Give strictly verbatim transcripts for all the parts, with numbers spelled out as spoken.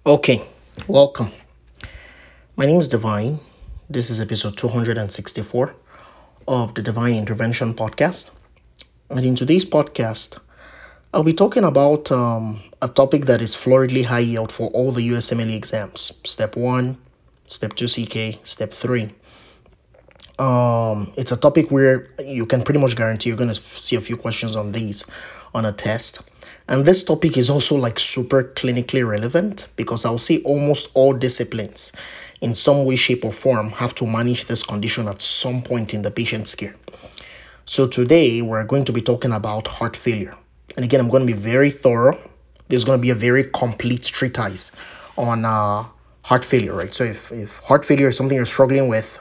Okay, welcome. My name is Divine. This is episode two hundred sixty-four of the Divine Intervention Podcast. And in today's podcast, I'll be talking about um, a topic that is floridly high yield for all the U S M L E exams. Step one, Step two C K, Step three. Um, it's a topic where you can pretty much guarantee you're going to see a few questions on these on a test. And this topic is also like super clinically relevant because I'll say almost all disciplines in some way, shape, or form have to manage this condition at some point in the patient's care. So today we're going to be talking about heart failure. And again, I'm going to be very thorough. There's going to be a very complete treatise on uh, heart failure, right? So if, if heart failure is something you're struggling with,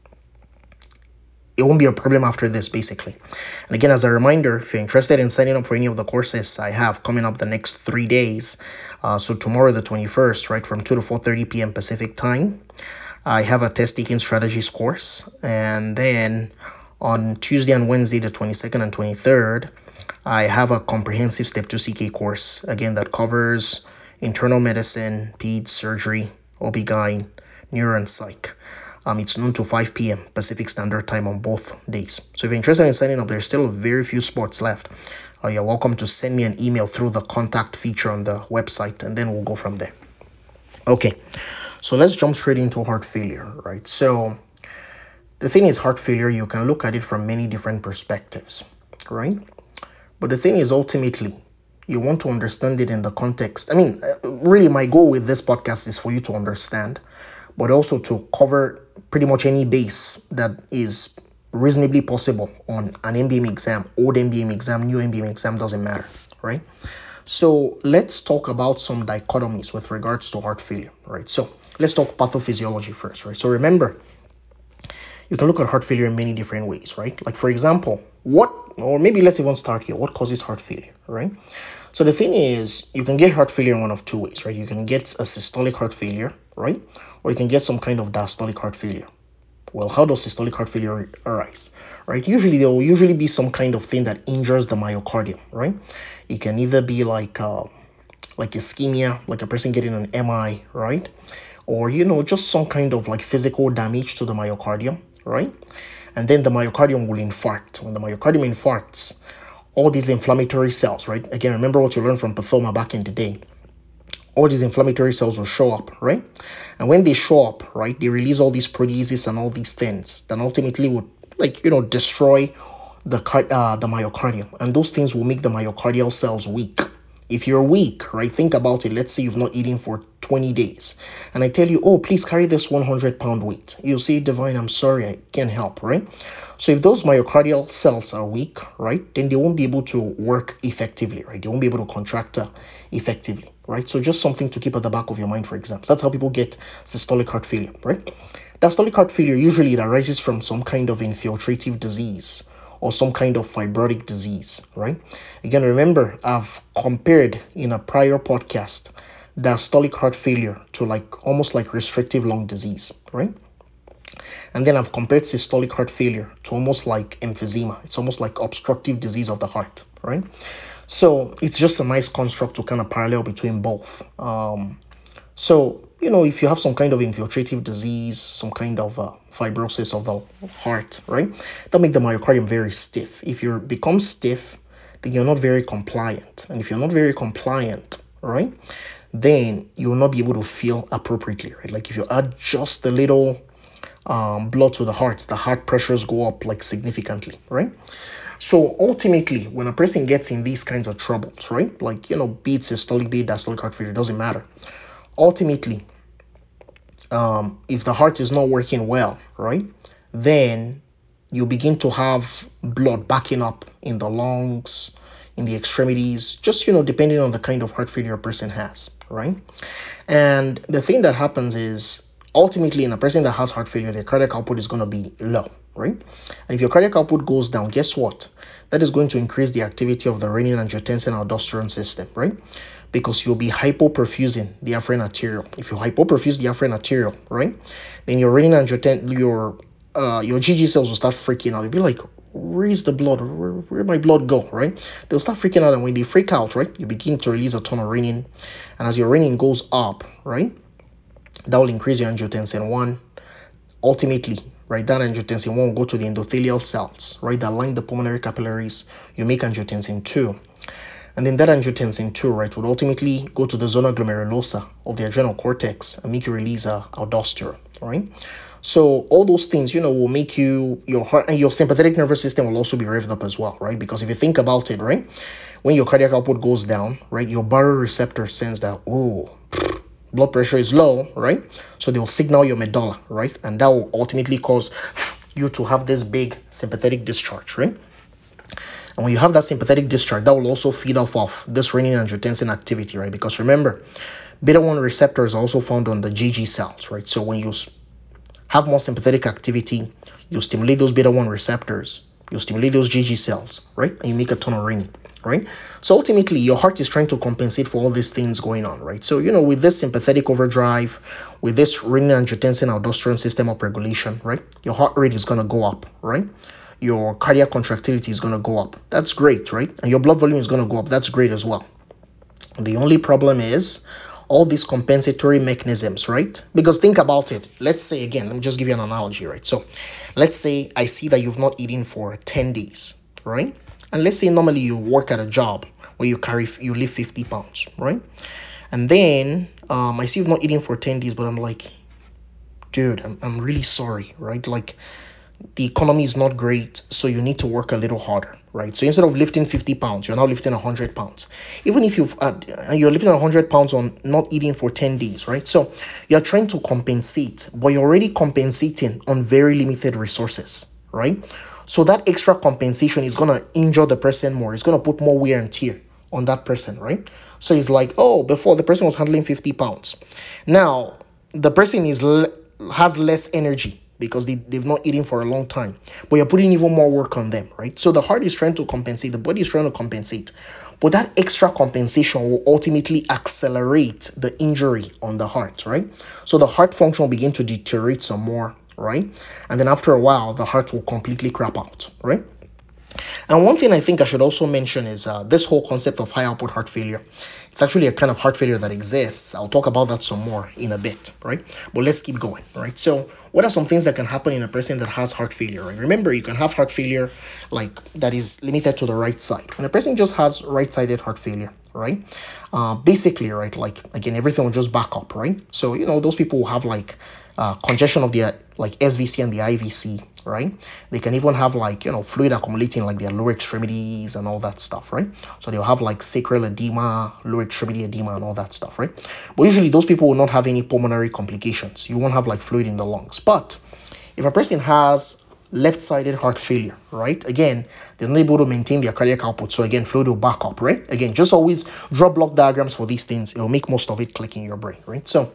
it won't be a problem after this, basically. And again, as a reminder, if you're interested in signing up for any of the courses I have coming up the next three days, uh, so tomorrow the twenty-first, right, from two to four thirty p.m. Pacific time, I have a test-taking strategies course. And then on Tuesday and Wednesday, the twenty-second and twenty-third, I have a comprehensive Step two C K course, again, that covers internal medicine, peds, surgery, O B G Y N, neuro and psych. Um, it's noon to five p.m. Pacific Standard Time on both days. So if you're interested in signing up, there's still very few spots left. Uh, you're welcome to send me an email through the contact feature on the website, and then we'll go from there. Okay, so let's jump straight into heart failure, right? So the thing is, heart failure, you can look at it from many different perspectives, right? But the thing is, ultimately, you want to understand it in the context. I mean, really, my goal with this podcast is for you to understand, but also to cover pretty much any base that is reasonably possible on an M B M exam, old M B M exam, new M B M exam, doesn't matter, right? So let's talk about some dichotomies with regards to heart failure, right? So let's talk pathophysiology first, right? So remember, you can look at heart failure in many different ways, right? Like, for example, what, or maybe let's even start here, what causes heart failure, right? So the thing is, you can get heart failure in one of two ways, right? You can get a systolic heart failure, right? Or you can get some kind of diastolic heart failure. Well, how does systolic heart failure arise, right? Usually there will usually be some kind of thing that injures the myocardium, right? It can either be like uh, like ischemia, like a person getting an M I, right? Or, you know, just some kind of like physical damage to the myocardium, right? And then the myocardium will infarct. When the myocardium infarcts, all these inflammatory cells, right? Again, remember what you learned from pathoma back in the day. All these inflammatory cells will show up, right? And when they show up, right, they release all these proteases and all these things that ultimately would, like, you know, destroy the uh, the myocardium. And those things will make the myocardial cells weak. If you're weak, right, think about it. Let's say you've not eaten for twenty days. And I tell you, oh, please carry this one hundred pound weight. You'll say, Divine, I'm sorry, I can't help, right? So if those myocardial cells are weak, right, then they won't be able to work effectively, right? They won't be able to contract uh, effectively, right? So just something to keep at the back of your mind for exams. That's how people get systolic heart failure, right? Diastolic heart failure, usually it arises from some kind of infiltrative disease or some kind of fibrotic disease, right? Again, remember, I've compared in a prior podcast diastolic heart failure to like almost like restrictive lung disease, right? And then I've compared systolic heart failure to almost like emphysema. It's almost like obstructive disease of the heart, right? So it's just a nice construct to kind of parallel between both. Um, so, you know, if you have some kind of infiltrative disease, some kind of uh, fibrosis of the heart, right, that make the myocardium very stiff. If you become stiff, then you're not very compliant. And if you're not very compliant, right, then you will not be able to feel appropriately, right? Like if you add just a little um, blood to the heart, the heart pressures go up like significantly, right? So ultimately, when a person gets in these kinds of troubles, right, like, you know, be it systolic, be it diastolic heart failure, doesn't matter. Ultimately, um, if the heart is not working well, right, then you begin to have blood backing up in the lungs, in the extremities, just, you know, depending on the kind of heart failure a person has, right? And the thing that happens is, ultimately, in a person that has heart failure, their cardiac output is going to be low, right? And if your cardiac output goes down, guess what? That is going to increase the activity of the renin-angiotensin-aldosterone system, right? Because you'll be hypoperfusing the afferent arteriole. If you hypoperfuse the afferent arteriole, right, then your renin-angiotensin, your uh, your G G cells will start freaking out. They'll be like, where's the blood? Where, where my blood go, right? They'll start freaking out, and when they freak out, right, you begin to release a ton of renin, and as your renin goes up, right, that will increase your angiotensin one. Ultimately, right, that angiotensin one will go to the endothelial cells, right, that line the pulmonary capillaries. You make angiotensin two. And then that angiotensin two, right, would ultimately go to the zona glomerulosa of the adrenal cortex and make you release uh, aldosterone, right? So all those things, you know, will make you, your heart and your sympathetic nervous system will also be revved up as well, right? Because if you think about it, right, when your cardiac output goes down, right, your baroreceptor sense that, oh, blood pressure is low, right? So they'll signal your medulla, right? And that will ultimately cause you to have this big sympathetic discharge, right? And when you have that sympathetic discharge, that will also feed off of this renin-angiotensin activity, right? Because remember, beta one receptors are also found on the G G cells, right? So when you have more sympathetic activity, you stimulate those beta one receptors, you stimulate those G G cells, right? And you make a ton of renin, right? So ultimately, your heart is trying to compensate for all these things going on, right? So, you know, with this sympathetic overdrive, with this renin-angiotensin aldosterone system upregulation, right? Your heart rate is going to go up, right? Your cardiac contractility is going to go up. That's great, right? And your blood volume is going to go up. That's great as well. The only problem is all these compensatory mechanisms, right? Because think about it. Let's say, again, let me just give you an analogy, right? So let's say I see that you've not eaten for ten days, right? And let's say normally you work at a job where you carry, you lift fifty pounds, right? And then um, I see you've not eaten for ten days, but I'm like, dude, I'm, I'm really sorry, right? Like, the economy is not great, so you need to work a little harder, right? So instead of lifting fifty pounds, you're now lifting one hundred pounds. Even if you've uh, you're lifting one hundred pounds on not eating for ten days, right? So you're trying to compensate, but you're already compensating on very limited resources, right? So that extra compensation is going to injure the person more. It's going to put more wear and tear on that person, right? So it's like, oh, before the person was handling fifty pounds. Now the person is has less energy because they, they've not eaten for a long time, but you're putting even more work on them, right? So the heart is trying to compensate, the body is trying to compensate, but that extra compensation will ultimately accelerate the injury on the heart, right? So the heart function will begin to deteriorate some more, right? And then after a while, the heart will completely crap out, right? And one thing I think I should also mention is uh, this whole concept of high output heart failure. It's actually a kind of heart failure that exists. I'll talk about that some more in a bit, right? But let's keep going, right? So what are some things that can happen in a person that has heart failure, right? Remember, you can have heart failure like that is limited to the right side. When a person just has right-sided heart failure, right? Uh, basically, right, like, again, everything will just back up, right? So, you know, those people will have like uh, congestion of their like S V C and the I V C, right? They can even have like, you know, fluid accumulating like their lower extremities and all that stuff, right? So they'll have like sacral edema, lower extremity edema and all that stuff, right? But usually those people will not have any pulmonary complications. You won't have like fluid in the lungs. But if a person has left-sided heart failure, right? Again, they're not able to maintain their cardiac output. So again, fluid will back up, right? Again, just always draw block diagrams for these things. It will make most of it click in your brain, right? So,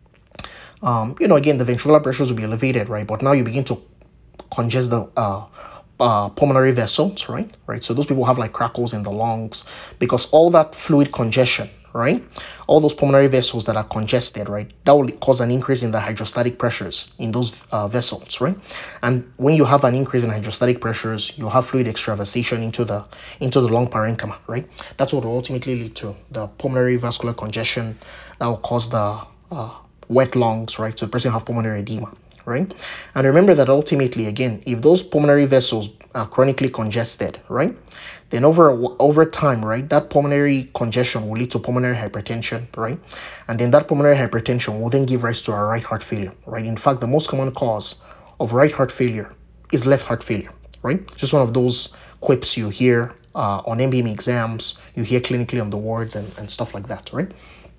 um, you know, again, the ventricular pressures will be elevated, right? But now you begin to congest the uh, uh, pulmonary vessels, right? Right. So those people have like crackles in the lungs because all that fluid congestion, right? All those pulmonary vessels that are congested, right? That will cause an increase in the hydrostatic pressures in those uh, vessels, right? And when you have an increase in hydrostatic pressures, you have fluid extravasation into the into the lung parenchyma, right? That's what will ultimately lead to the pulmonary vascular congestion that will cause the uh, wet lungs, right? So the person will have pulmonary edema, right? And remember that ultimately, again, if those pulmonary vessels are chronically congested, right, then over over time, right, that pulmonary congestion will lead to pulmonary hypertension, right? And then that pulmonary hypertension will then give rise to a right heart failure, right? In fact, the most common cause of right heart failure is left heart failure, right? Just one of those quips you hear uh, on M B M exams, you hear clinically on the wards and, and stuff like that, right?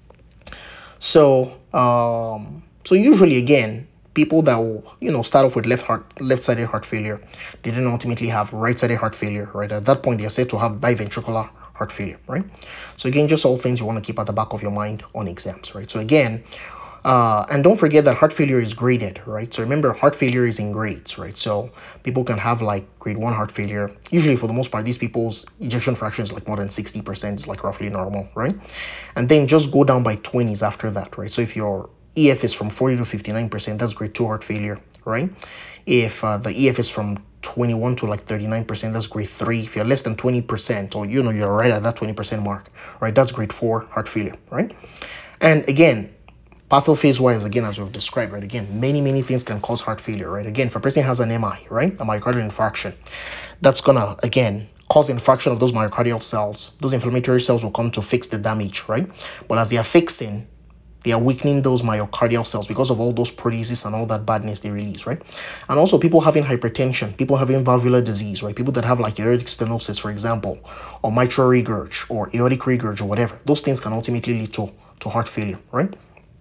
So, um, so usually, again, people that will, you know, start off with left heart, left-sided heart failure, they didn't ultimately have right-sided heart failure, right? At that point, they are said to have biventricular heart failure, right? So again, just all things you want to keep at the back of your mind on exams, right? So again, uh, and don't forget that heart failure is graded, right? So remember, heart failure is in grades, right? So people can have like grade one heart failure. Usually, for the most part, these people's ejection fraction is like more than sixty percent, is like roughly normal, right? And then just go down by twenties after that, right? So if your E F is from forty to fifty-nine percent, that's grade two heart failure, right? If uh, the E F is from twenty-one to like thirty-nine percent, that's grade three. If you're less than twenty percent, or you know you're right at that twenty percent mark, right, that's grade four heart failure, right? And again, pathophase wise, again, as we've described, right, again, many many things can cause heart failure, right? Again, if a person has an M I, right, a myocardial infarction, that's gonna again cause infarction of those myocardial cells. Those inflammatory cells will come to fix the damage, right? But as they are fixing, they are weakening those myocardial cells because of all those proteases and all that badness they release, right? And also people having hypertension, people having valvular disease, right? People that have like aortic stenosis, for example, or mitral regurg or aortic regurg or whatever. Those things can ultimately lead to, to heart failure, right?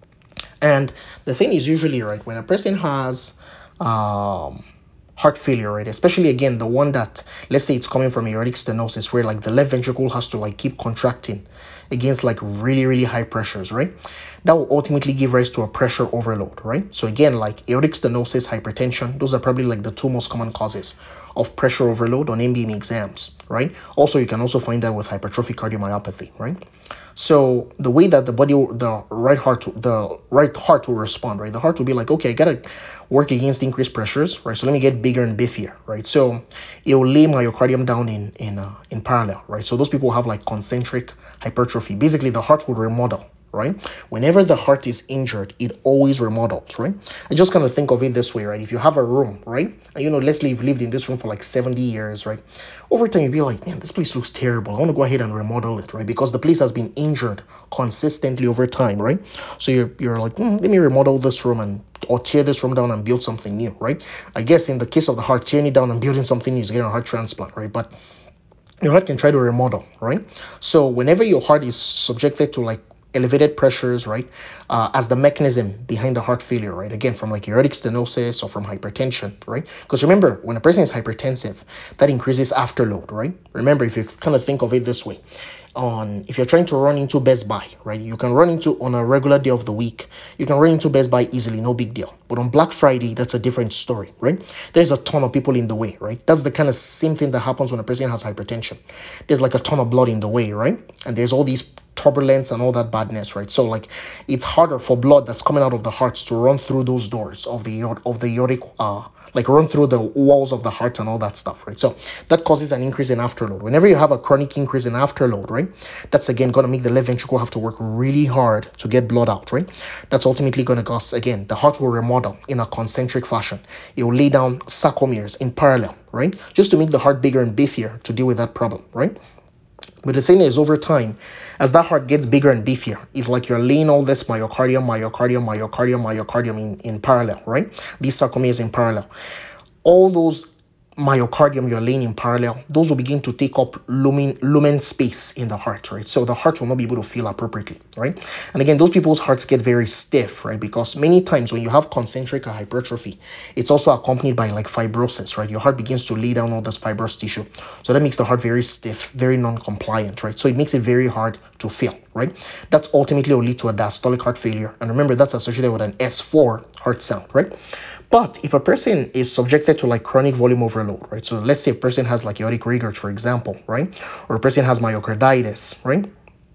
And the thing is usually, right, when a person has um, heart failure, right, especially again, the one that, let's say it's coming from aortic stenosis, where like the left ventricle has to like keep contracting against like really, really high pressures, right? That will ultimately give rise to a pressure overload, right? So again, like aortic stenosis, hypertension, those are probably like the two most common causes of pressure overload on M B M E exams, right? Also, you can also find that with hypertrophic cardiomyopathy, right? So the way that the body, the right heart, the right heart will respond, right? The heart will be like, okay, I gotta work against increased pressures, right? So let me get bigger and biffier, right? So it will lay myocardium down in in uh, in parallel, right? So those people have like concentric hypertrophy. Basically, the heart will remodel, right? Whenever the heart is injured, it always remodels, right? I just kind of think of it this way, right? If you have a room, right? And you know, let's say you've lived in this room for like seventy years, right? Over time, you'll be like, man, this place looks terrible. I want to go ahead and remodel it, right? Because the place has been injured consistently over time, right? So you're, you're like, mm, let me remodel this room and or tear this room down and build something new, right? I guess in the case of the heart, tearing it down and building something new is getting a heart transplant, right? But your heart can try to remodel, right? So whenever your heart is subjected to like elevated pressures, right, uh, as the mechanism behind the heart failure, right, again, from like aortic stenosis or from hypertension, right? Because remember, when a person is hypertensive, that increases afterload, right? Remember, if you kind of think of it this way, on if you're trying to run into Best Buy, right, you can run into on a regular day of the week, you can run into Best Buy easily, no big deal. But on Black Friday, that's a different story, right? There's a ton of people in the way, right? That's the kind of same thing that happens when a person has hypertension. There's like a ton of blood in the way, right? And there's all these turbulence and all that badness, right? So like it's harder for blood that's coming out of the heart to run through those doors of the of the aortic uh like run through the walls of the heart and all that stuff, right? So that causes an increase in afterload. Whenever you have a chronic increase in afterload, right, that's again going to make the left ventricle have to work really hard to get blood out, right? That's ultimately going to cause, again, the heart will remodel in a concentric fashion. It will lay down sarcomeres in parallel, right, just to make the heart bigger and beefier to deal with that problem, right? But the thing is, over time, as that heart gets bigger and beefier, it's like you're laying all this myocardium, myocardium, myocardium, myocardium in, in parallel, right? These sarcomeres in parallel. All those myocardium you're laying in parallel, those will begin to take up lumen lumen space in the heart, right? So the heart will not be able to feel appropriately, right? And again, those people's hearts get very stiff, right? Because many times when you have concentric hypertrophy, it's also accompanied by like fibrosis, right? Your heart begins to lay down all this fibrous tissue. So that makes the heart very stiff, very non-compliant, right? So it makes it very hard to feel, right? That ultimately will lead to a diastolic heart failure. And remember, that's associated with an S four heart sound, right? But if a person is subjected to like chronic volume overload, right? So let's say a person has like aortic regurg, for example, right? Or a person has myocarditis, right?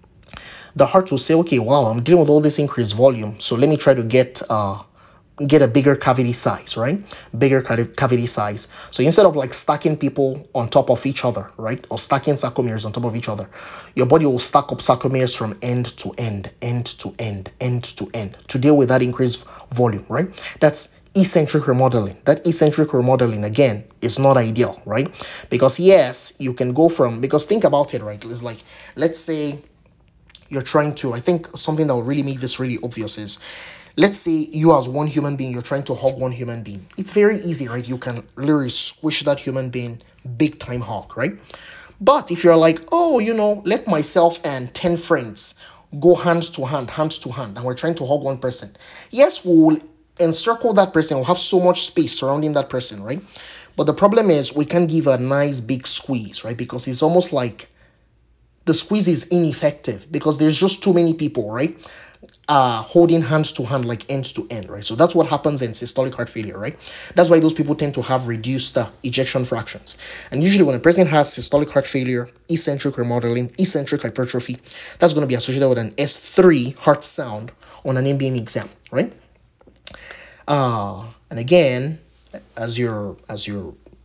The heart will say, okay, wow, I'm dealing with all this increased volume, so let me try to get uh get a bigger cavity size, right? Bigger cavity size. So instead of like stacking people on top of each other, right? Or stacking sarcomeres on top of each other, your body will stack up sarcomeres from end to end, end to end, end to end to deal with that increased volume, right? That's eccentric remodeling. That eccentric remodeling, again, is not ideal, right? Because yes, you can go from, because think about it, right? It's like, let's say you're trying to, I think something that will really make this really obvious is, let's say you as one human being, you're trying to hug one human being. It's very easy, right? You can literally squish that human being, big time hug, right? But if you're like, oh, you know, let myself and ten friends go hand to hand, hand to hand, and we're trying to hug one person. Yes, we will encircle that person, we'll have so much space surrounding that person, right? But the problem is we can't give a nice big squeeze, right? Because it's almost like the squeeze is ineffective because there's just too many people, right? Uh, holding hands to hand, like end to end, right? So that's what happens in systolic heart failure, right? That's why those people tend to have reduced uh, ejection fractions. And usually when a person has systolic heart failure, eccentric remodeling, eccentric hypertrophy, that's going to be associated with an S three heart sound on an M B M E exam, right? Uh, and again, as you're as you're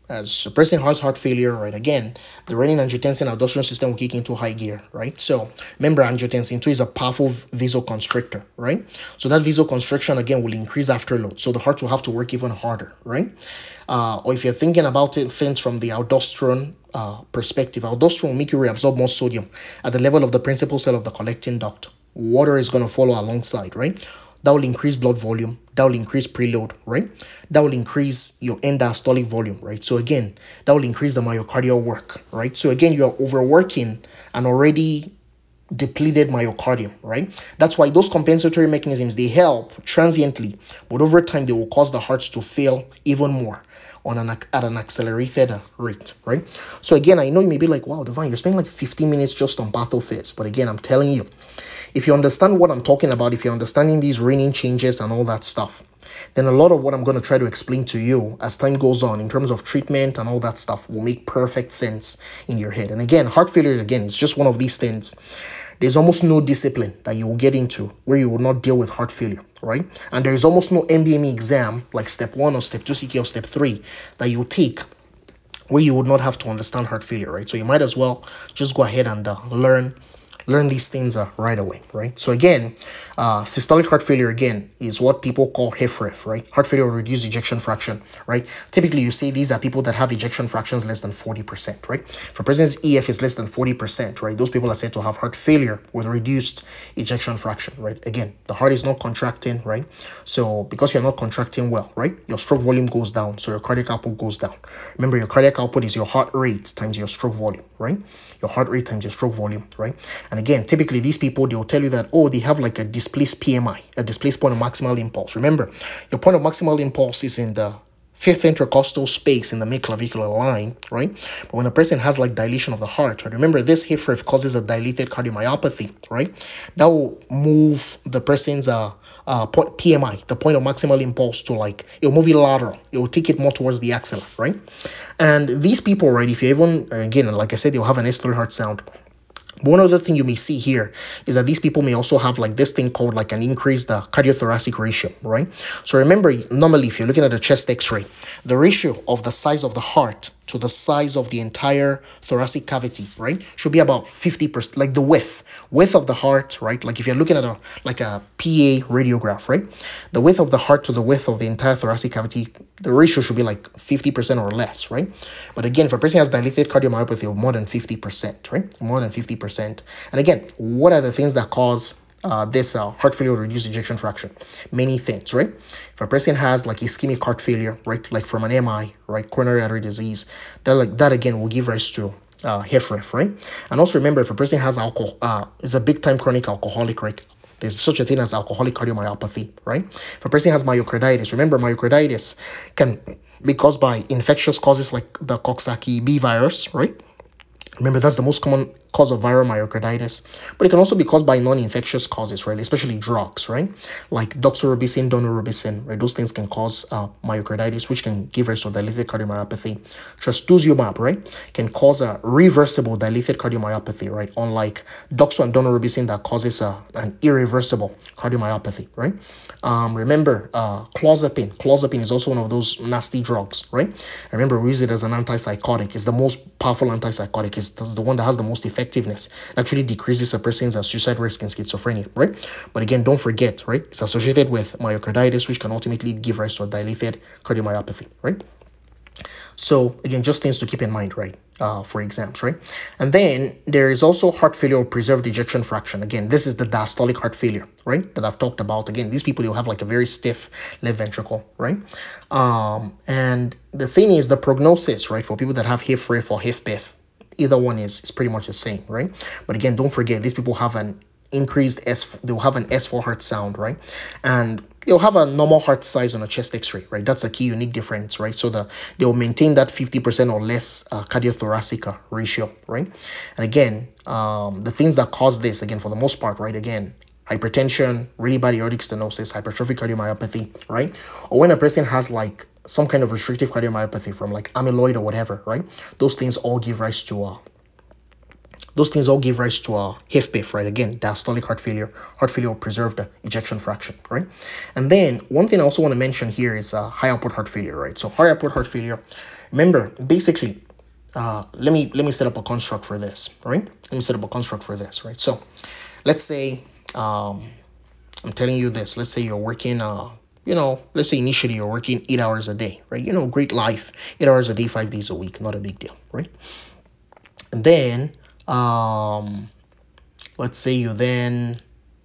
As a person has heart failure, right, again, the renin-angiotensin aldosterone system will kick into high gear, right? So remember, angiotensin two is a powerful vasoconstrictor, right? So that vasoconstriction, again, will increase afterload. So the heart will have to work even harder, right? Uh, or if you're thinking about it, things from the aldosterone uh, perspective, aldosterone will make you reabsorb more sodium at the level of the principal cell of the collecting duct. Water is going to follow alongside, right? That will increase blood volume. That will increase preload, right? That will increase your end diastolic volume, right? So again, that will increase the myocardial work, right? So again, you are overworking an already depleted myocardium, right? That's why those compensatory mechanisms, they help transiently, but over time, they will cause the hearts to fail even more on an at an accelerated rate, right? So again, I know you may be like, wow, Divine, you're spending like fifteen minutes just on pathophys. But again, I'm telling you, if you understand what I'm talking about, if you're understanding these renin changes and all that stuff, then a lot of what I'm going to try to explain to you as time goes on in terms of treatment and all that stuff will make perfect sense in your head. And again, heart failure, again, is just one of these things. There's almost no discipline that you will get into where you will not deal with heart failure, right? And there is almost no M B M E exam like step one or step two C K or step three that you take where you would not have to understand heart failure, right? So you might as well just go ahead and uh, learn learn these things uh, right away, right? So again, uh, systolic heart failure, again, is what people call H F ref, right? Heart failure with reduced ejection fraction, right? Typically, you say these are people that have ejection fractions less than forty percent, right? For a person's E F is less than forty percent, right? Those people are said to have heart failure with reduced ejection fraction, right? Again, the heart is not contracting, right? So because you're not contracting well, right? Your stroke volume goes down, so your cardiac output goes down. Remember, your cardiac output is your heart rate times your stroke volume, right? Your heart rate times your stroke volume, right? And again, typically these people, they'll tell you that, oh, they have like a displaced P M I, a displaced point of maximal impulse. Remember, your point of maximal impulse is in the fifth intercostal space in the mid-clavicular line, right? But when a person has like dilation of the heart, right? Remember, this H F ref causes a dilated cardiomyopathy, right? That will move the person's uh, uh, P M I, the point of maximal impulse, to like, it'll move it lateral. It will take it more towards the axilla, right? And these people, right, if you even, again, like I said, they'll have an S three heart sound. But one other thing you may see here is that these people may also have like this thing called like an increased uh, cardiothoracic ratio, right? So remember, normally if you're looking at a chest x-ray, the ratio of the size of the heart to the size of the entire thoracic cavity, right, should be about fifty percent, like the width. Width of the heart, right? Like if you're looking at a like a P A radiograph, right? The width of the heart to the width of the entire thoracic cavity, the ratio should be like fifty percent or less, right? But again, if a person has dilated cardiomyopathy of more than fifty percent, right? More than fifty percent. And again, what are the things that cause uh, this uh, heart failure or reduced ejection fraction? Many things, right? If a person has like ischemic heart failure, right? Like from an M I, right? Coronary artery disease, that like that again will give rise to Uh, H F ref, right? And also remember, if a person has alcohol, uh, is a big time chronic alcoholic, right? There's such a thing as alcoholic cardiomyopathy, right? If a person has myocarditis, remember myocarditis can be caused by infectious causes like the Coxsackie B virus, right? Remember, that's the most common cause of viral myocarditis, but it can also be caused by non-infectious causes, right? Especially drugs, right? Like doxorubicin, daunorubicin, right? Those things can cause uh, myocarditis, which can give rise to dilated cardiomyopathy. Trastuzumab, right, can cause a reversible dilated cardiomyopathy, right? Unlike doxo and daunorubicin that causes a, an irreversible cardiomyopathy, right? Um, remember, uh, clozapine. Clozapine is also one of those nasty drugs, right? Remember, we use it as an antipsychotic. It's the most powerful antipsychotic. It's the one that has the most effectiveness. It actually decreases a person's suicide risk in schizophrenia, right? But again, don't forget, right? It's associated with myocarditis, which can ultimately give rise to a dilated cardiomyopathy, right? So again, just things to keep in mind, right, uh, for exams, right? And then there is also heart failure or preserved ejection fraction. Again, this is the diastolic heart failure, right, that I've talked about. Again, these people, you'll have like a very stiff left ventricle, right? Um, and the thing is, the prognosis, right, for people that have H F ref or H F pef, either one is, is pretty much the same, right? But again, don't forget, these people have an increased S, they'll have an S four heart sound, right? And they'll have a normal heart size on a chest x-ray, right? That's a key unique difference, right? So the they'll maintain that fifty percent or less uh, cardiothoracic uh, ratio, right? And again, um, the things that cause this, again, for the most part, right? Again, hypertension, really bad aortic stenosis, hypertrophic cardiomyopathy, right? Or when a person has like some kind of restrictive cardiomyopathy from like amyloid or whatever, right? Those things all give rise to uh, Those things all give rise to a H F pEF, right? Again, diastolic heart failure. Heart failure will preserve the ejection fraction, right? And then one thing I also want to mention here is uh, high output heart failure, right? So high output heart failure, remember, basically, uh, let me let me set up a construct for this, right? Let me set up a construct for this, right? So let's say um, I'm telling you this. Let's say you're working, uh, you know, let's say initially you're working eight hours a day, right? You know, great life, eight hours a day, five days a week, not a big deal, right? And then, um, let's say you then,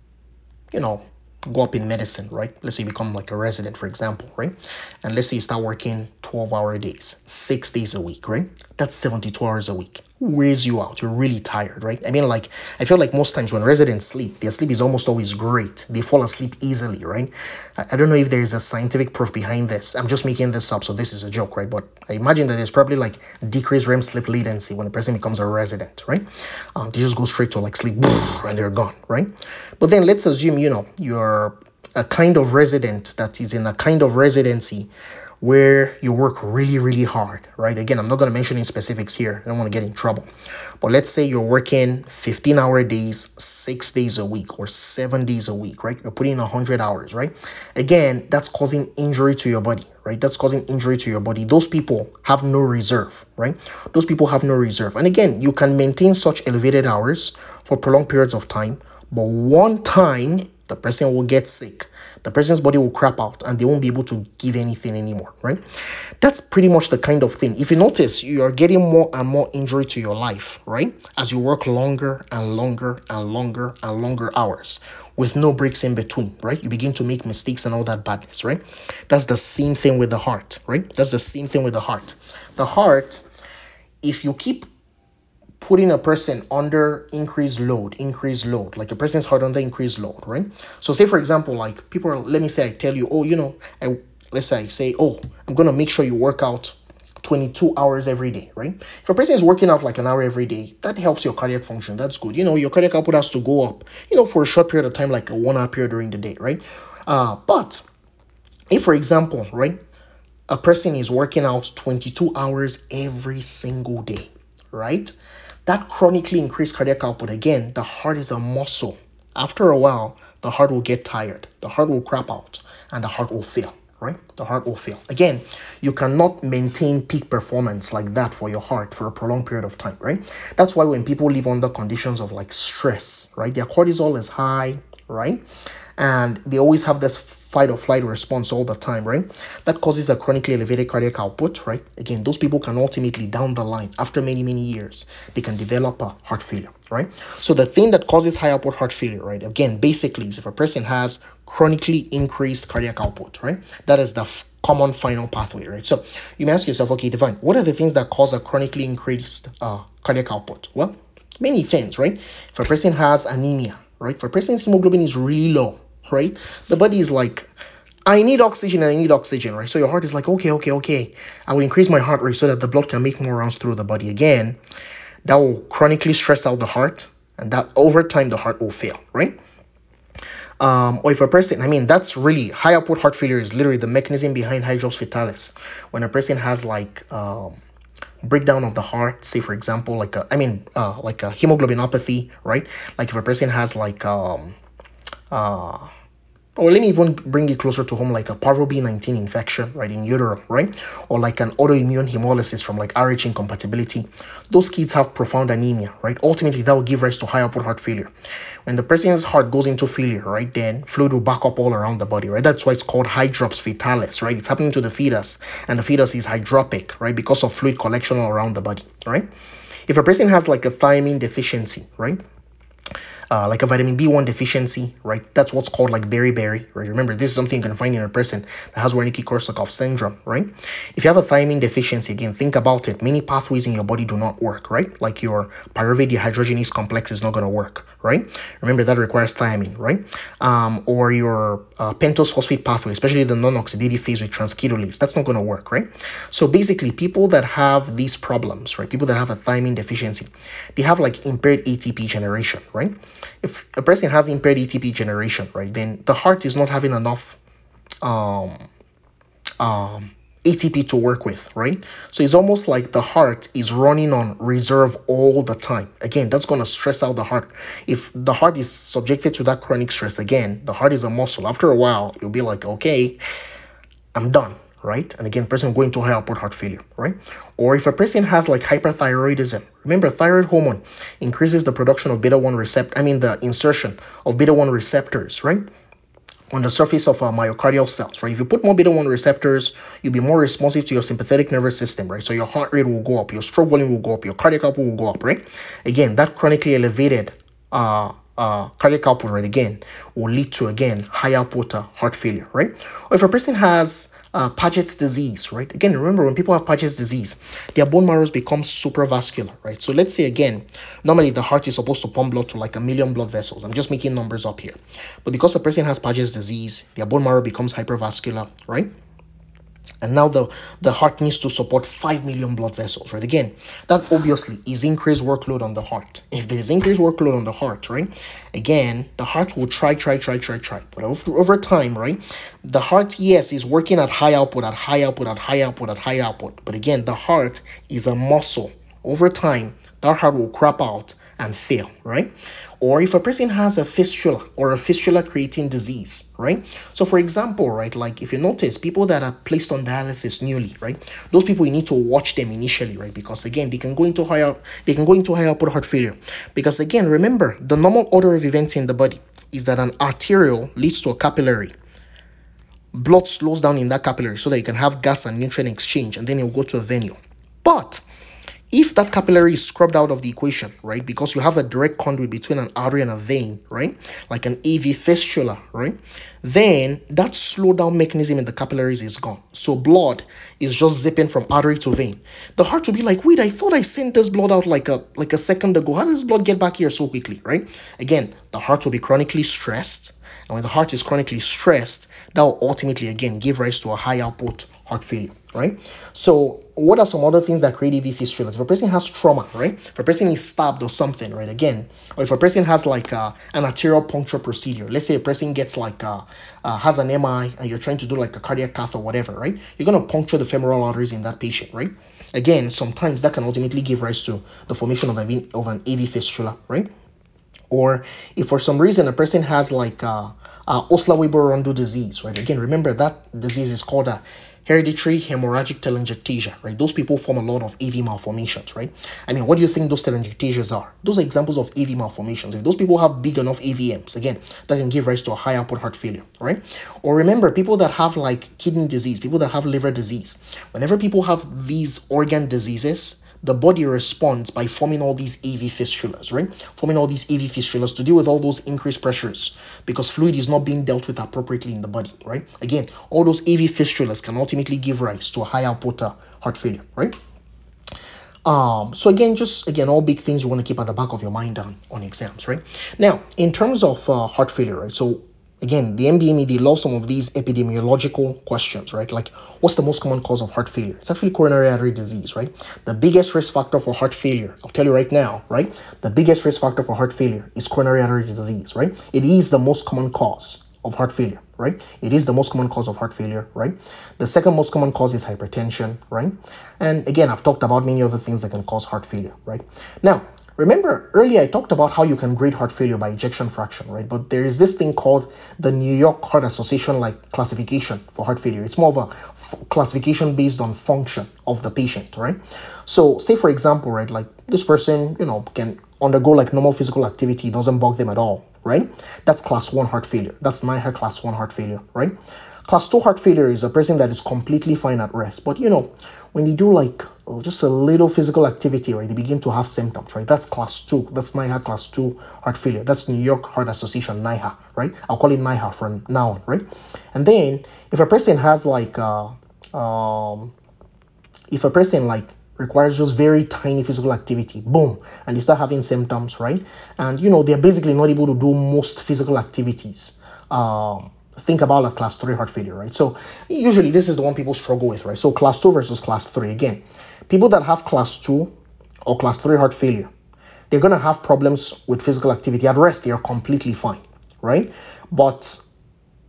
you know, go up in medicine, right? Let's say you become like a resident, for example, right? And let's say you start working twelve hour days, six days a week, right? That's seventy-two hours a week. Wears you out. You're really tired, right? I mean, like, I feel like most times when residents sleep, their sleep is almost always great. They fall asleep easily, right? I, I don't know if there's a scientific proof behind this. I'm just making this up, so this is a joke, right? But I imagine that there's probably like decreased R E M sleep latency when a person becomes a resident, right? Um, they just go straight to like sleep and they're gone, right? But then let's assume, you know, you're a kind of resident that is in a kind of residency where you work really, really hard, right? Again, I'm not going to mention any specifics here. I don't want to get in trouble. But let's say you're working fifteen hour days, six days a week, or seven days a week, right? You're putting in one hundred hours, right? Again, that's causing injury to your body, right? That's causing injury to your body. Those people have no reserve, right? Those people have no reserve. And again, you can maintain such elevated hours for prolonged periods of time, but one time the person will get sick, the person's body will crap out, and they won't be able to give anything anymore, right? That's pretty much the kind of thing. If you notice, you are getting more and more injury to your life, right? As you work longer and longer and longer and longer hours with no breaks in between, right? You begin to make mistakes and all that badness, right? That's the same thing with the heart, right? That's the same thing with the heart. The heart, if you keep putting a person under increased load, increased load, like a person's heart under increased load, right? So say, for example, like people are, let me say I tell you, oh, you know, I, let's say I say, oh, I'm going to make sure you work out twenty-two hours every day, right? If a person is working out like an hour every day, that helps your cardiac function. That's good. You know, your cardiac output has to go up, you know, for a short period of time, like a one hour period during the day, right? Uh, but if, for example, right, a person is working out twenty-two hours every single day, right? That chronically increased cardiac output, again, the heart is a muscle. After a while, the heart will get tired, the heart will crap out, and the heart will fail, right? The heart will fail. Again, you cannot maintain peak performance like that for your heart for a prolonged period of time, right? That's why when people live under conditions of like stress, right, their cortisol is high, right? And they always have this fight or flight response all the time, right? That causes a chronically elevated cardiac output, right? Again, those people can ultimately, down the line, after many, many years, they can develop a heart failure, right? So the thing that causes high output heart failure, right? Again, basically, is if a person has chronically increased cardiac output, right? That is the f- common final pathway, right? So you may ask yourself, okay, Divine, what are the things that cause a chronically increased uh, cardiac output? Well, many things, right? If a person has anemia, right? If a person's hemoglobin is really low, right? The body is like, I need oxygen and I need oxygen, right? So your heart is like, okay, okay, okay. I will increase my heart rate so that the blood can make more rounds through the body. Again, that will chronically stress out the heart, and that over time the heart will fail, right? Um, or if a person, I mean, that's really high output heart failure is literally the mechanism behind hydrops fetalis. When a person has like um, breakdown of the heart, say for example, like a, I mean, uh, like a hemoglobinopathy, right? Like if a person has like um, uh, or let me even bring it closer to home, like a parvo B nineteen infection, right, in utero, right? Or like an autoimmune hemolysis from like R H incompatibility. Those kids have profound anemia, right? Ultimately, that will give rise to high output heart failure. When the person's heart goes into failure, right, then fluid will back up all around the body, right? That's why it's called hydrops fetalis, right? It's happening to the fetus, and the fetus is hydropic, right, because of fluid collection all around the body, right? If a person has like a thiamine deficiency, right, uh, like a vitamin B one deficiency, right? That's what's called like beriberi, right? Remember, this is something you can find in a person that has Wernicke-Korsakoff syndrome, right? If you have a thiamine deficiency, again, think about it. Many pathways in your body do not work, right? Like your pyruvate dehydrogenase complex is not going to work, right? Remember, that requires thiamine, right? Um, or your uh, pentose phosphate pathway, especially the non-oxidative phase with transketolase, that's not going to work, right? So basically, people that have these problems, right? People that have a thiamine deficiency, they have like impaired A T P generation, right? If a person has impaired A T P generation, right, then the heart is not having enough um um A T P to work with, right? So it's almost like the heart is running on reserve all the time. Again, that's going to stress out the heart. If the heart is subjected to that chronic stress, again, the heart is a muscle. After a while, you'll be like, okay, I'm done, right? And again, person going to high output heart failure, right? Or if a person has like hyperthyroidism, remember thyroid hormone increases the production of beta one receptor, I mean the insertion of beta one receptors, right? On the surface of our myocardial cells, right? If you put more beta one receptors, you'll be more responsive to your sympathetic nervous system, right? So your heart rate will go up, your stroke volume will go up, your cardiac output will go up, right? Again, that chronically elevated uh, uh, cardiac output rate, again, will lead to, again, high output uh, heart failure, right? Or if a person has uh, Paget's disease, right? Again, remember when people have Paget's disease, their bone marrows become supravascular, right? So let's say, again, normally the heart is supposed to pump blood to like a million blood vessels. I'm just making numbers up here. But because a person has Paget's disease, their bone marrow becomes hypervascular, right? And now the, the heart needs to support five million blood vessels, right? Again, that obviously is increased workload on the heart. If there's increased workload on the heart, right? Again, the heart will try, try, try, try, try. But over, over time, right? The heart, yes, is working at high output, at high output, at high output, at high output. But again, the heart is a muscle. Over time, that heart will crap out and fail, right? Or if a person has a fistula or a fistula creating disease, right? So for example, right, like if you notice people that are placed on dialysis newly, right? Those people, you need to watch them initially, right? Because again, they can go into high they can go into high output heart failure. Because again, remember, the normal order of events in the body is that an arterial leads to a capillary. Blood slows down in that capillary so that you can have gas and nutrient exchange, and then it will go to a venule. But if that capillary is scrubbed out of the equation, right, because you have a direct conduit between an artery and a vein, right, like an A V fistula, right, then that slowdown mechanism in the capillaries is gone. So blood is just zipping from artery to vein. The heart will be like, wait, I thought I sent this blood out like a like a second ago. How does blood get back here so quickly, right? Again, the heart will be chronically stressed. And when the heart is chronically stressed, that will ultimately, again, give rise to a high output heart failure, right? So what are some other things that create A V fistulas? If a person has trauma, right? If a person is stabbed or something, right? Again, or if a person has like uh, an arterial puncture procedure, let's say a person gets like uh, uh, has an M I and you're trying to do like a cardiac cath or whatever, right? You're gonna puncture the femoral arteries in that patient, right? Again, sometimes that can ultimately give rise to the formation of, a, of an A V fistula, right? Or if for some reason a person has like uh, uh, Osler-Weber-Rondo disease, right? Again, remember that disease is called a hereditary hemorrhagic telangiectasia, right? Those people form a lot of A V malformations, right? I mean, what do you think those telangiectasias are? Those are examples of A V malformations. If those people have big enough A V Ms, again, that can give rise to a high output heart failure, right? Or remember, people that have like kidney disease, people that have liver disease, whenever people have these organ diseases, the body responds by forming all these A V fistulas, right? Forming all these A V fistulas to deal with all those increased pressures because fluid is not being dealt with appropriately in the body, right? Again, all those A V fistulas can ultimately give rise to a high output uh, heart failure, right? Um, so again, just again, all big things you want to keep at the back of your mind on, on exams, right? Now, in terms of uh, heart failure, right? So again, the M B M E, they love some of these epidemiological questions, right? Like, what's the most common cause of heart failure? It's actually coronary artery disease, right? The biggest risk factor for heart failure, I'll tell you right now, right? The biggest risk factor for heart failure is coronary artery disease, right? It is the most common cause of heart failure, right? It is the most common cause of heart failure, right? The second most common cause is hypertension, right? And again, I've talked about many other things that can cause heart failure, right? Now, remember earlier I talked about how you can grade heart failure by ejection fraction, right? But there is this thing called the New York Heart Association like classification for heart failure. It's more of a f- classification based on function of the patient, right? So say for example, right, like this person, you know, can undergo like normal physical activity, doesn't bug them at all, right? That's class one heart failure. That's NIHA class one heart failure, right? Class two heart failure is a person that is completely fine at rest. But, you know, when you do like oh, just a little physical activity, right, they begin to have symptoms, right? That's class two. That's NIHA class two heart failure. That's New York Heart Association, NIHA, right? I'll call it NIHA from now on, right? And then if a person has like, uh, um, if a person like requires just very tiny physical activity, boom, and they start having symptoms, right? And, you know, they're basically not able to do most physical activities. Um, think about a class three heart failure, right? So usually this is the one people struggle with, right? So class two versus class three. Again, people that have class two or class three heart failure, they're going to have problems with physical activity. At rest, they are completely fine, right? But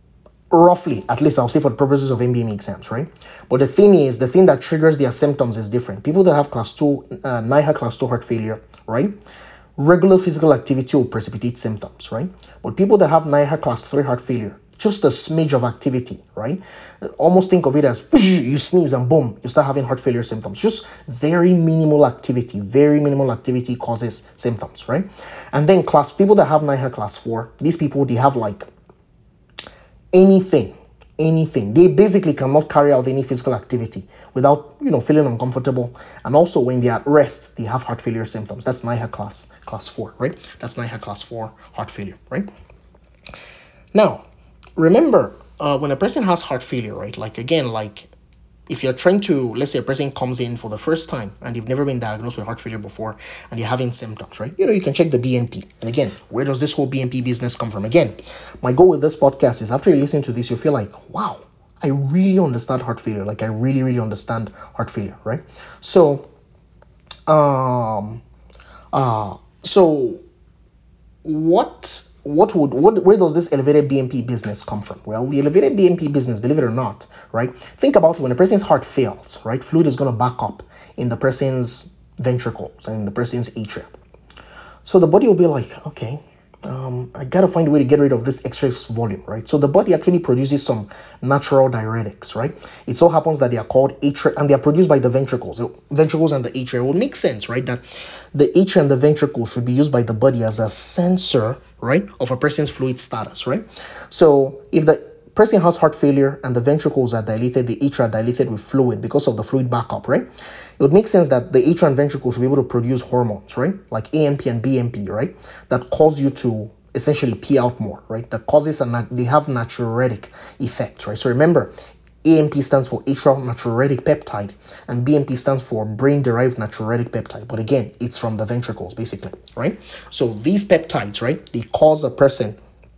roughly, at least I'll say for the purposes of M B M E exams, right? But the thing is, the thing that triggers their symptoms is different. People that have class two, uh, N I H A class two heart failure, right? Regular physical activity will precipitate symptoms, right? But people that have N I H A class three heart failure, just a smidge of activity, right? Almost think of it as you sneeze and boom, you start having heart failure symptoms. Just very minimal activity, very minimal activity causes symptoms, right? And then class people that have N I H A class four, these people, they have like anything, anything. They basically cannot carry out any physical activity without, you know, feeling uncomfortable. And also when they're at rest, they have heart failure symptoms. That's N I H A class, class four, right? That's N I H A class four heart failure, right? Now, remember, uh, when a person has heart failure, right? Like again, like if you're trying to, let's say a person comes in for the first time and they've never been diagnosed with heart failure before and they're having symptoms, right? You know, you can check the B N P. And again, where does this whole B N P business come from? Again, my goal with this podcast is after you listen to this, you feel like, wow, I really understand heart failure. Like I really, really understand heart failure, right? So, um, uh, so what what would what where does this elevated B N P business come from? Well, the elevated B N P business, believe it or not, right? Think about it, when a person's heart fails, right? Fluid is going to back up in the person's ventricles and in the person's atria. So the body will be like, okay, um, I gotta find a way to get rid of this excess volume, right? So the body actually produces some natural diuretics, right? It so happens that they are called atria, and they are produced by the ventricles, so ventricles and the atria. It will make sense, right? That the atria and the ventricles should be used by the body as a sensor, right, of a person's fluid status, right? So if the person has heart failure and the ventricles are dilated, the atria are dilated with fluid because of the fluid backup, right? It would make sense that the atria and ventricles should be able to produce hormones, right? Like A M P and B M P, right? That cause you to essentially pee out more, right? That causes, a they have natriuretic effect, right? So remember, A M P stands for atrial natriuretic peptide and B M P stands for brain-derived natriuretic peptide. But again, it's from the ventricles, basically, right? So these peptides, right, they cause a person,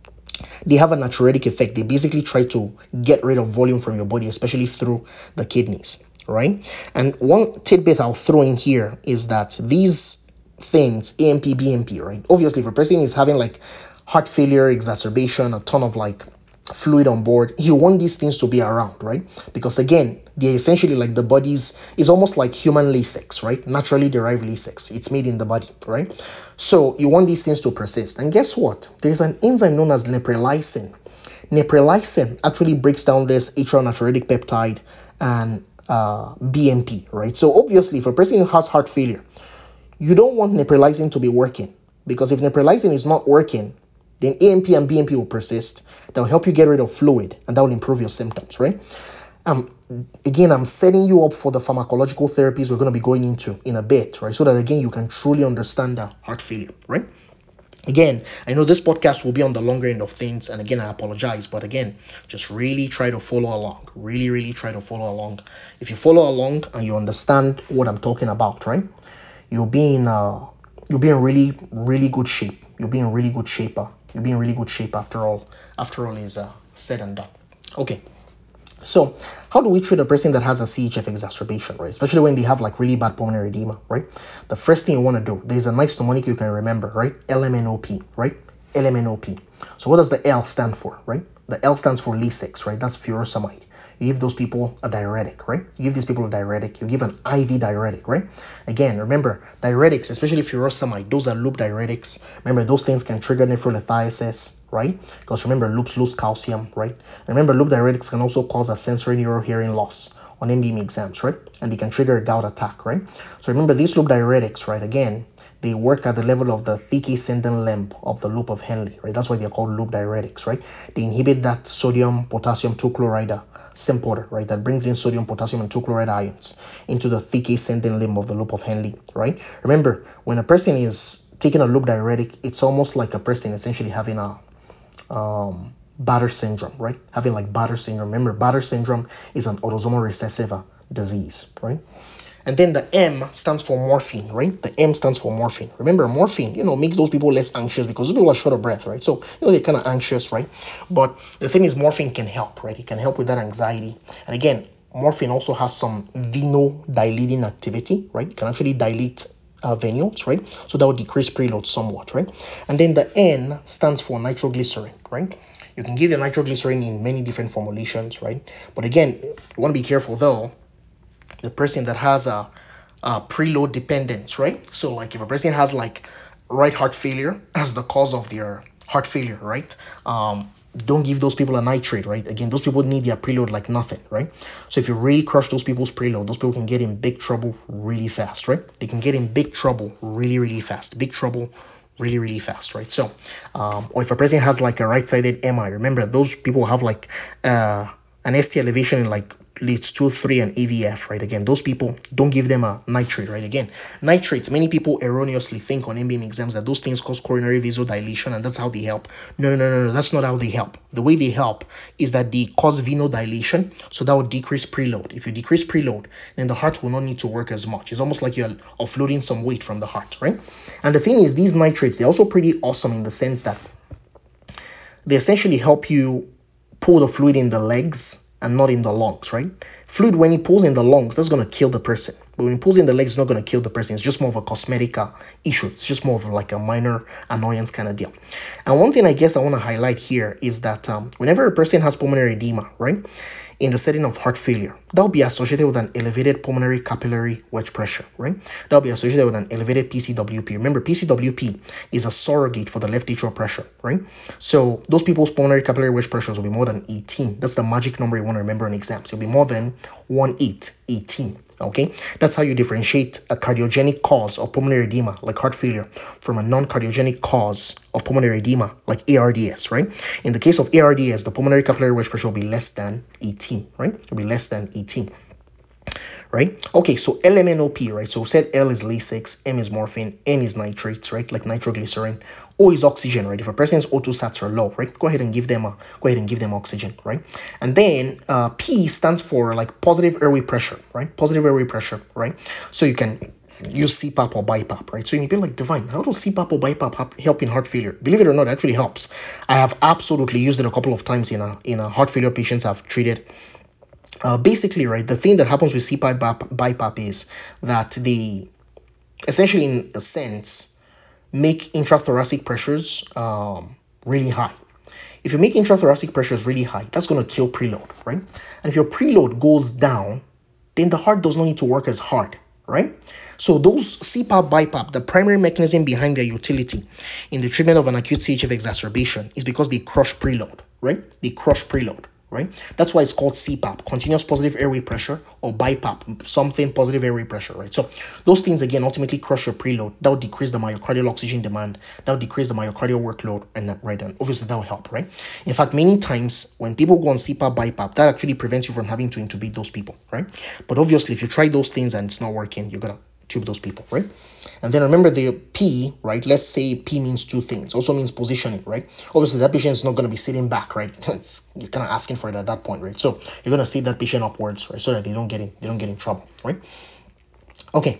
they have a natriuretic effect. They basically try to get rid of volume from your body, especially through the kidneys, right? And one tidbit I'll throw in here is that these things, A M P, B M P, right? Obviously, if a person is having like heart failure exacerbation, a ton of like fluid on board, you want these things to be around, right? Because again, they're essentially like the body's, is almost like human Lasix, right? Naturally derived Lasix. It's made in the body, right? So you want these things to persist. And guess what? There's an enzyme known as neprilysin. Neprilysin actually breaks down this atrial natriuretic peptide and uh, B M P, right? So obviously, if a person who has heart failure, you don't want neprilysin to be working, because if neprilysin is not working, then A M P and B M P will persist. That will help you get rid of fluid, and that will improve your symptoms, right? Um, again, I'm setting you up for the pharmacological therapies we're going to be going into in a bit, right? So that again, you can truly understand the heart failure, right? Again, I know this podcast will be on the longer end of things, and again, I apologize, but again, just really try to follow along. Really, really try to follow along. If you follow along and you understand what I'm talking about, right, you'll be in uh, you'll be in really, really good shape. You'll be in really good shape. Uh, you'll be in really good shape after all. After all is uh, said and done. Okay. So how do we treat a person that has a C H F exacerbation, right? Especially when they have like really bad pulmonary edema, right? The first thing you want to do, there's a nice mnemonic you can remember, right? L M N O P, right? L M N O P. So what does the L stand for, right? The L stands for Lasix, right? That's furosemide. You give those people a diuretic, right? You give these people a diuretic. You give an I V diuretic, right? Again, remember, diuretics, especially furosemide, those are loop diuretics. Remember, those things can trigger nephrolithiasis, right? Because remember, loops lose calcium, right? And remember, loop diuretics can also cause a sensory neural hearing loss on M B M E exams, right? And they can trigger a gout attack, right? So remember, these loop diuretics, right? Again, they work at the level of the Thieke-Sinden limb of the loop of Henle, right? That's why they're called loop diuretics, right? They inhibit that sodium, potassium, two chloride symporter, right? That brings in sodium, potassium, and two chloride ions into the Thieke-Sinden limb of the loop of Henle, right? Remember, when a person is taking a loop diuretic, it's almost like a person essentially having a um, Bartter syndrome, right? Having like Bartter syndrome. Remember, Bartter syndrome is an autosomal recessive uh, disease, right? And then the M stands for morphine, right? The M stands for morphine. Remember, morphine, you know, makes those people less anxious because those people are short of breath, right? So, you know, they're kind of anxious, right? But the thing is, morphine can help, right? It can help with that anxiety. And again, morphine also has some venodilating activity, right? It can actually dilate uh, venules, right? So that would decrease preload somewhat, right? And then the N stands for nitroglycerin, right? You can give the nitroglycerin in many different formulations, right? But again, you want to be careful though. The person that has a, a preload dependence, right? So like if a person has like right heart failure as the cause of their heart failure, right? Um, don't give those people a nitrate, right? Again, those people need their preload like nothing, right? So if you really crush those people's preload, those people can get in big trouble really fast, right? They can get in big trouble really, really fast. Big trouble really, really fast, right? So, um, or if a person has like a right-sided M I, remember those people have like uh, an S T elevation in like leads two, three, and A V F, right? Again, those people, don't give them a nitrate, right? Again, nitrates, many people erroneously think on M B M exams that those things cause coronary vasodilation and that's how they help. No, no, no, no, that's not how they help. The way they help is that they cause venodilation, so that will decrease preload. If you decrease preload, then the heart will not need to work as much. It's almost like you're offloading some weight from the heart, right? And the thing is, these nitrates, they're also pretty awesome in the sense that they essentially help you pull the fluid in the legs and not in the lungs, right? Fluid, when it pulls in the lungs, that's going to kill the person. But when it pulls in the legs, it's not going to kill the person. It's just more of a cosmetic uh, issue. It's just more of like a minor annoyance kind of deal. And one thing I guess I want to highlight here is that um, whenever a person has pulmonary edema, right, in the setting of heart failure, that will be associated with an elevated pulmonary capillary wedge pressure, right? That will be associated with an elevated P C W P. Remember, P C W P is a surrogate for the left atrial pressure, right? So those people's pulmonary capillary wedge pressures will be more than eighteen. That's the magic number you want to remember in exams. It'll be more than one eight, eighteen. Okay, that's how you differentiate a cardiogenic cause of pulmonary edema like heart failure from a non-cardiogenic cause of pulmonary edema like A R D S, right? In the case of A R D S, the pulmonary capillary wedge pressure will be less than eighteen, right? It'll be less than eighteen. Right? Okay, so L M N O P, right? So we said L is Lasix, M is morphine, N is nitrates, right? Like nitroglycerin. O is oxygen, right? If a person's O two sats are low, right? Go ahead and give them a go ahead and give them oxygen, right? And then uh, P stands for like positive airway pressure, right? Positive airway pressure, right? So you can use C PAP or BiPAP, right? So you can be like, Divine, how does C PAP or BiPAP help in heart failure? Believe it or not, it actually helps. I have absolutely used it a couple of times in a in a heart failure patients I've treated. Uh, basically, right, the thing that happens with C PAP BiPAP is that they essentially, in a sense, make intrathoracic pressures um, really high. If you make intrathoracic pressures really high, that's going to kill preload, right? And if your preload goes down, then the heart does not need to work as hard, right? So those C PAP BiPAP, the primary mechanism behind their utility in the treatment of an acute C H F exacerbation is because they crush preload, right? They crush preload. Right? That's why it's called C PAP, continuous positive airway pressure, or BiPAP, something positive airway pressure, right? So those things, again, ultimately crush your preload. That will decrease the myocardial oxygen demand. That will decrease the myocardial workload, and that, right, and obviously that will help, right? In fact, many times when people go on C PAP, BiPAP, that actually prevents you from having to intubate those people, right? But obviously, if you try those things and it's not working, you're gonna tube those people, right? And then remember the P, right? Let's say P means two things. Also means positioning, right? Obviously, that patient is not going to be sitting back, right? It's, you're kind of asking for it at that point, right? So you're going to sit that patient upwards, right? So that they don't get in, they don't get in trouble, right? Okay.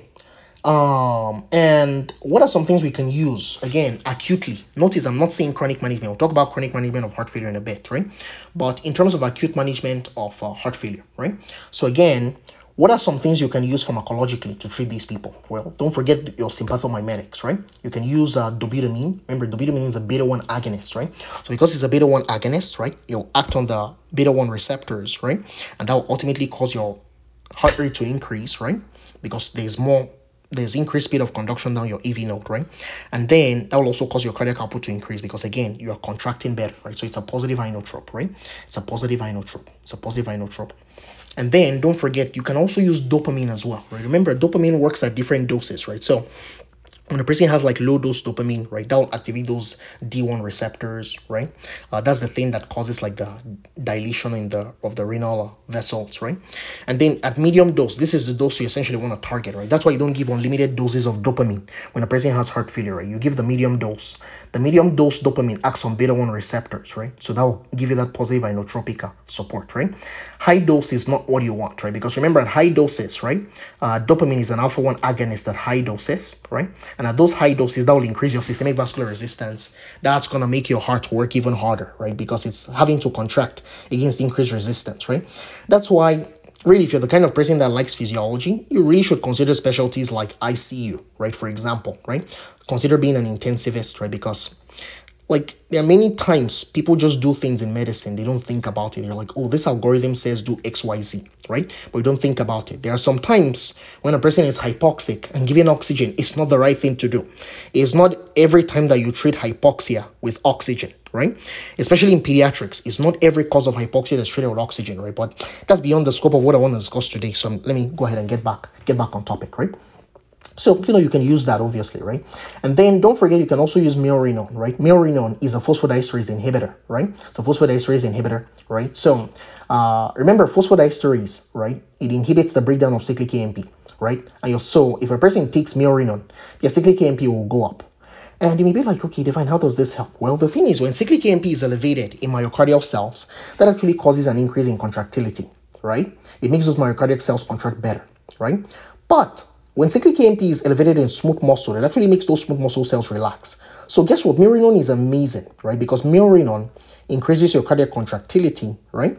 Um, and what are some things we can use again acutely? Notice I'm not saying chronic management. We'll talk about chronic management of heart failure in a bit, right? But in terms of acute management of uh, heart failure, right? So again, what are some things you can use pharmacologically to treat these people? Well, don't forget your sympathomimetics, right? You can use uh, dobutamine. Remember, dobutamine is a beta one agonist, right? So because it's a beta one agonist, right, it'll act on the beta one receptors, right? And that will ultimately cause your heart rate to increase, right? Because there's more, there's increased speed of conduction down your A V node, right? And then that will also cause your cardiac output to increase because, again, you are contracting better, right? So it's a positive inotrope, right? It's a positive inotrope. It's a positive inotrope. And then don't forget, you can also use dopamine as well, right? Remember, dopamine works at different doses, right? So when a person has like low dose dopamine, right, that will activate those D one receptors, right? Uh, that's the thing that causes like the dilation in the of the renal vessels, right? And then at medium dose, this is the dose you essentially want to target, right? That's why you don't give unlimited doses of dopamine when a person has heart failure, right? You give the medium dose. The medium dose dopamine acts on beta one receptors, right? So that will give you that positive inotropic support, right? High dose is not what you want, right? Because remember, at high doses, right, uh, dopamine is an alpha one agonist at high doses, right? And at those high doses, that will increase your systemic vascular resistance. That's going to make your heart work even harder, right? Because it's having to contract against increased resistance, right? That's why, really, if you're the kind of person that likes physiology, you really should consider specialties like I C U, right? For example, right? Consider being an intensivist, right? Because Like, there are many times people just do things in medicine. They don't think about it. They're like, oh, this algorithm says do X, Y, Z, right? But you don't think about it. There are some times when a person is hypoxic and giving oxygen, it's not the right thing to do. It's not every time that you treat hypoxia with oxygen, right? Especially in pediatrics, it's not every cause of hypoxia that's treated with oxygen, right? But that's beyond the scope of what I want to discuss today. So let me go ahead and get back, get back on topic, right? So, you know, you can use that, obviously, right? And then don't forget, you can also use miorinone, right? Miorinone is a phosphodiesterase inhibitor, right? It's a phosphodiesterase inhibitor, right? So, uh, remember, phosphodiesterase, right? It inhibits the breakdown of cyclic A M P, right? And you're, so, if a person takes miorinone, their cyclic A M P will go up. And you may be like, okay, Divine, how does this help? Well, the thing is, when cyclic A M P is elevated in myocardial cells, that actually causes an increase in contractility, right? It makes those myocardial cells contract better, right? But when cyclic A M P is elevated in smooth muscle, it actually makes those smooth muscle cells relax. So guess what? Miorinone is amazing, right? Because miorinone increases your cardiac contractility, right?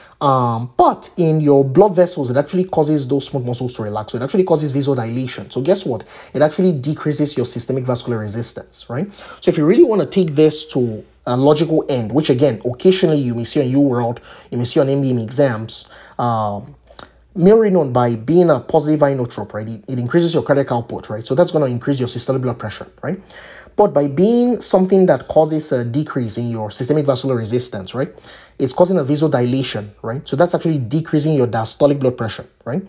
Um, but in your blood vessels, it actually causes those smooth muscles to relax. So it actually causes vasodilation. So guess what? It actually decreases your systemic vascular resistance, right? So if you really want to take this to a logical end, which again, occasionally you may see on U World, you may see on M B M exams, um, miorinone, by being a positive inotrope, right, it, it increases your cardiac output, right? So that's going to increase your systolic blood pressure, right? But by being something that causes a decrease in your systemic vascular resistance, right, it's causing a vasodilation, right? So that's actually decreasing your diastolic blood pressure, right?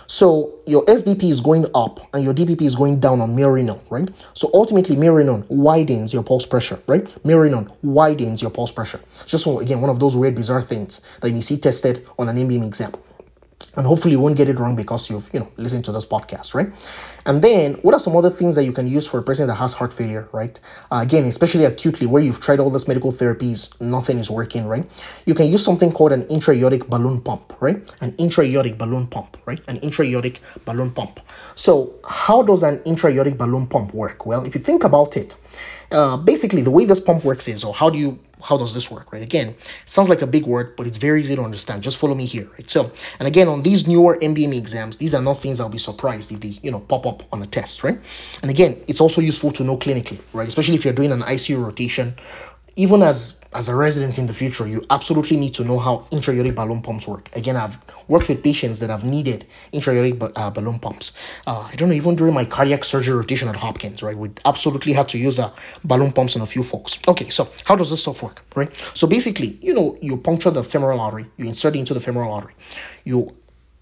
So your S B P is going up and your D P P is going down on miorinone, right? So ultimately, miorinone widens your pulse pressure, right? Miorinone widens your pulse pressure. It's just, again, one of those weird, bizarre things that you see tested on an M B M exam. And hopefully you won't get it wrong because you've, you know, listened to this podcast, right? And then what are some other things that you can use for a person that has heart failure, right? Uh, again, especially acutely, where you've tried all these medical therapies, nothing is working, right? You can use something called an intra-aortic balloon pump, right? An intra-aortic balloon pump, right? An intra-aortic balloon pump. So how does an intra-aortic balloon pump work? Well, if you think about it, uh, basically the way this pump works is, or how do you how does this work, right? Again, sounds like a big word, but it's very easy to understand. Just follow me here, right? So, and again, on these newer M B M E exams, these are not things I'll be surprised if they, you know, pop up on a test, right? And again, it's also useful to know clinically, right? Especially if you're doing an I C U rotation. Even as as a resident in the future, you absolutely need to know how intra-aortic balloon pumps work. Again, I've worked with patients that have needed intra-aortic uh, balloon pumps. Uh, I don't know, even during my cardiac surgery rotation at Hopkins, right, we absolutely had to use uh, balloon pumps on a few folks. Okay, so how does this stuff work, right? So basically, you know, you puncture the femoral artery, you insert it into the femoral artery, you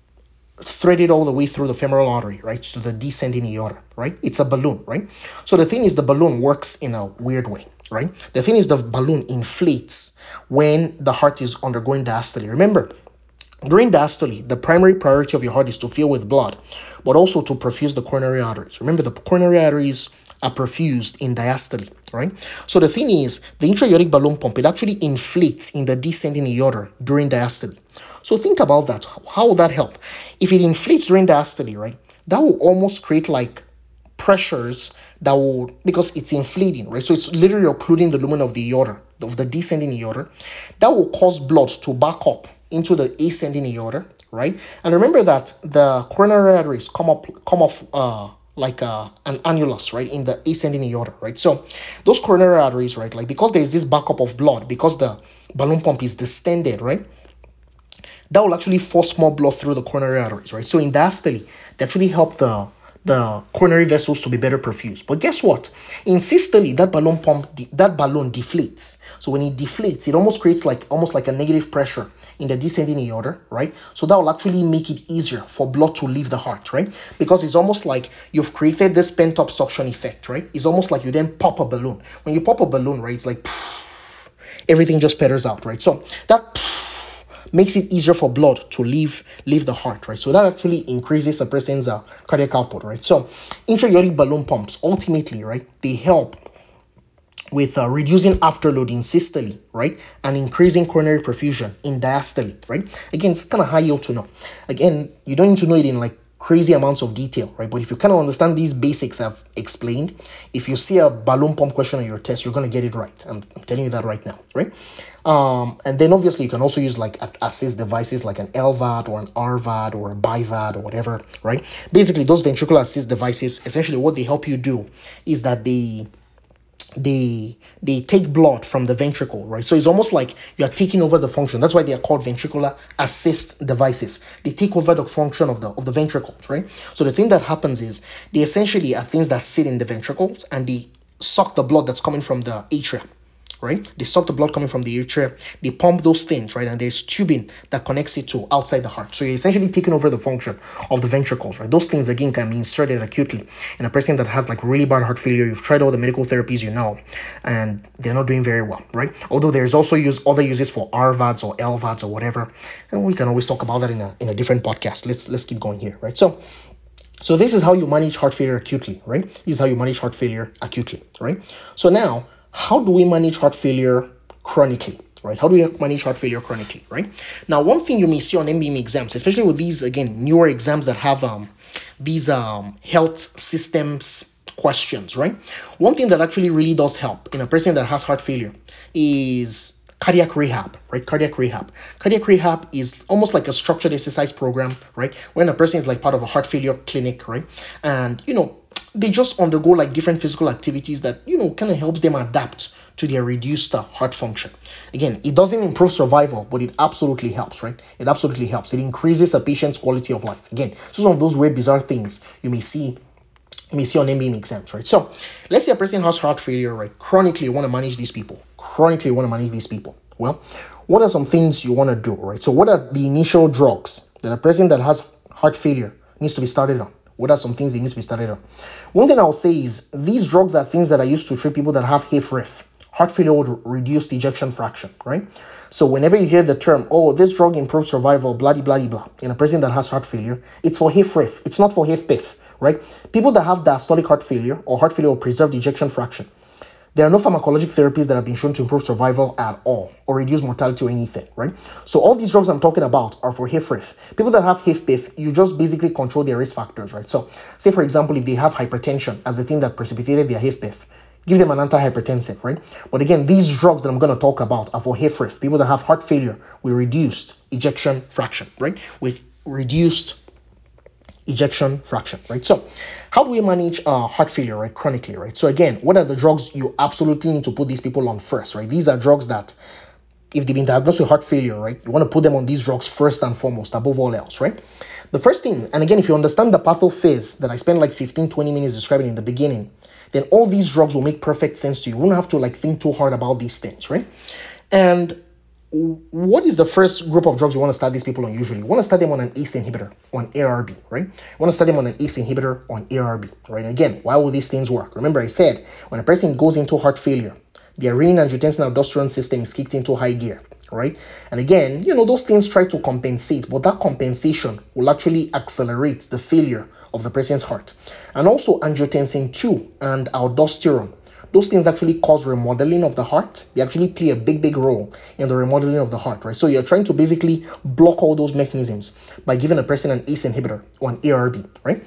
thread it all the way through the femoral artery, right, to the descending aorta, right? It's a balloon, right? So the thing is, the balloon works in a weird way, right? The thing is, the balloon inflates when the heart is undergoing diastole. Remember, during diastole, the primary priority of your heart is to fill with blood, but also to perfuse the coronary arteries. Remember, the coronary arteries are perfused in diastole, right? So the thing is, the intra-aortic balloon pump, it actually inflates in the descending aorta during diastole. So think about that. How will that help? If it inflates during diastole, right, that will almost create like pressures that will, because it's inflating, right? So it's literally occluding the lumen of the aorta, of the descending aorta. That will cause blood to back up into the ascending aorta, right? And remember that the coronary arteries come up, come off, uh, like uh, an annulus, right, in the ascending aorta, right? So those coronary arteries, right, like because there's this backup of blood, because the balloon pump is distended, right, that will actually force more blood through the coronary arteries, right? So in diastole, they actually help the the coronary vessels to be better perfused. But guess what? In systole, that balloon pump, that balloon deflates. So when it deflates, it almost creates like almost like a negative pressure in the descending aorta, right? So that will actually make it easier for blood to leave the heart, right? Because it's almost like you've created this pent-up suction effect, right? It's almost like you then pop a balloon. When you pop a balloon, right, it's like everything just peters out, right? So that makes it easier for blood to leave leave the heart, right? So that actually increases a person's uh, cardiac output, right? So intra-aortic balloon pumps, ultimately, right, they help with uh, reducing afterload in systole, right, and increasing coronary perfusion in diastole, right? Again, it's kind of high yield to know. Again, you don't need to know it in like crazy amounts of detail, right? But if you kind of understand these basics I've explained, if you see a balloon pump question on your test, you're going to get it right. I'm, I'm telling you that right now, right? Um, and then obviously you can also use like assist devices like an L V A D or an R V A D or a B I V A D or whatever, right? Basically, those ventricular assist devices, essentially what they help you do is that they they they take blood from the ventricle, right? So it's almost like you are taking over the function. That's why they are called ventricular assist devices. They take over the function of the of the ventricles, right? So the thing that happens is they essentially are things that sit in the ventricles and they suck the blood that's coming from the atria, right? They stop the blood coming from the atria, they pump those things, right? And there's tubing that connects it to outside the heart. So you're essentially taking over the function of the ventricles, right? Those things, again, can be inserted acutely in a person that has like really bad heart failure. You've tried all the medical therapies you know, and they're not doing very well, right? Although there's also use other uses for R V A Ds or L V A Ds or whatever. And we can always talk about that in a, in a different podcast. Let's, let's keep going here, right? So, so this is how you manage heart failure acutely, right? This is how you manage heart failure acutely, right? So now, how do we manage heart failure chronically, right? How do we manage heart failure chronically, right? Now, one thing you may see on M B M E exams, especially with these, again, newer exams that have um these um health systems questions, right? One thing that actually really does help in a person that has heart failure is cardiac rehab, right? Cardiac rehab. Cardiac rehab is almost like a structured exercise program, right? When a person is like part of a heart failure clinic, right? And, you know, they just undergo like different physical activities that, you know, kind of helps them adapt to their reduced uh, heart function. Again, it doesn't improve survival, but it absolutely helps, right? It absolutely helps. It increases a patient's quality of life. Again, this is one of those weird, bizarre things you may see you may see on M B M E exams, right? So let's say a person has heart failure, right? Chronically, you want to manage these people. Chronically, you want to manage these people. Well, what are some things you want to do, right? So what are the initial drugs that a person that has heart failure needs to be started on? What are some things they need to be started on? One thing I'll say is these drugs are things that are used to treat people that have H I F R I F, heart failure with reduced ejection fraction, right? So whenever you hear the term, oh, this drug improves survival, blah, blah, blah, blah, in a person that has heart failure, it's for H I F R I F. It's not for H I F P I F, right? People that have diastolic heart failure or heart failure with preserved ejection fraction, there are no pharmacologic therapies that have been shown to improve survival at all or reduce mortality or anything, right? So all these drugs I'm talking about are for H I F R I F. People that have H I F P I F, you just basically control their risk factors, right? So say, for example, if they have hypertension as the thing that precipitated their H I F P I F, give them an antihypertensive, right? But again, these drugs that I'm going to talk about are for H I F R I F, people that have heart failure with reduced ejection fraction, right? With reduced ejection fraction, right? So how do we manage uh, heart failure, right, chronically, right? So again, what are the drugs you absolutely need to put these people on first, right? These are drugs that, if they've been diagnosed with heart failure, right, you want to put them on these drugs first and foremost, above all else, right? The first thing, and again, if you understand the pathophase that I spent like fifteen, twenty minutes describing in the beginning, then all these drugs will make perfect sense to you. You won't have to like think too hard about these things, right? And what is the first group of drugs you want to start these people on usually? You want to start them on an A C E inhibitor, on A R B, right? You want to start them on an A C E inhibitor, on A R B, right? And again, why will these things work? Remember I said, when a person goes into heart failure, their renin-angiotensin-aldosterone system is kicked into high gear, right? And again, you know, those things try to compensate, but that compensation will actually accelerate the failure of the person's heart. And also angiotensin two and aldosterone, those things actually cause remodeling of the heart. They actually play a big, big role in the remodeling of the heart, right? So you're trying to basically block all those mechanisms by giving a person an A C E inhibitor or an A R B, right?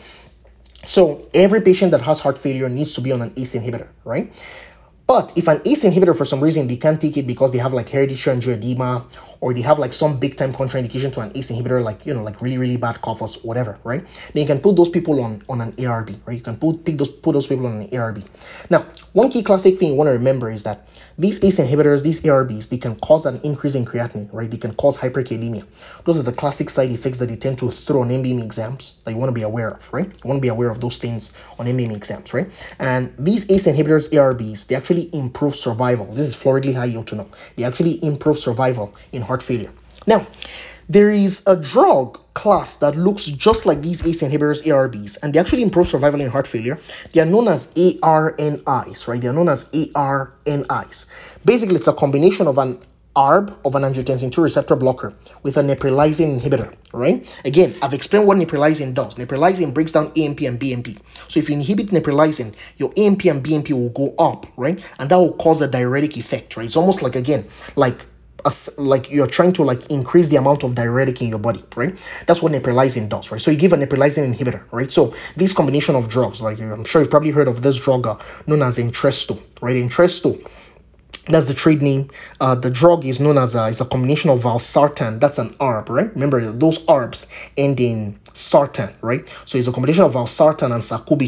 So every patient that has heart failure needs to be on an A C E inhibitor, right? But if an A C E inhibitor, for some reason, they can't take it because they have like hereditary angioedema, or they have like some big time contraindication to an A C E inhibitor, like, you know, like really, really bad cough or whatever, right? Then you can put those people on, on an A R B, right? You can put, pick those, put those people on an A R B. Now, one key classic thing you want to remember is that these A C E inhibitors, these A R Bs, they can cause an increase in creatinine, right? They can cause hyperkalemia. Those are the classic side effects that they tend to throw on M B M E exams that you want to be aware of, right? You want to be aware of those things on M B M E exams, right? And these A C E inhibitors, A R Bs, they actually improve survival. This is floridly high yield to know. They actually improve survival in heart failure. Now, there is a drug class that looks just like these A C E inhibitors, A R Bs, and they actually improve survival in heart failure. They are known as A R N Is, right? They are known as A R N Is. Basically, it's a combination of an A R B, of an angiotensin two receptor blocker, with a neprilysin inhibitor, right? Again, I've explained what neprilysin does. Neprilysin breaks down A M P and B M P. So if you inhibit neprilysin, your A M P and B M P will go up, right? And that will cause a diuretic effect, right? It's almost like, again, like As, like you're trying to like increase the amount of diuretic in your body, right? That's what neprilysin does, right? So you give a neprilysin inhibitor, right? So this combination of drugs, like I'm sure you've probably heard of this drug uh, known as Entresto, right? Entresto, that's the trade name. Uh, the drug is known as a, it's a combination of valsartan. That's an A R B, right? Remember, those A R Bs end in sartan, right? So it's a combination of valsartan and sacubitril.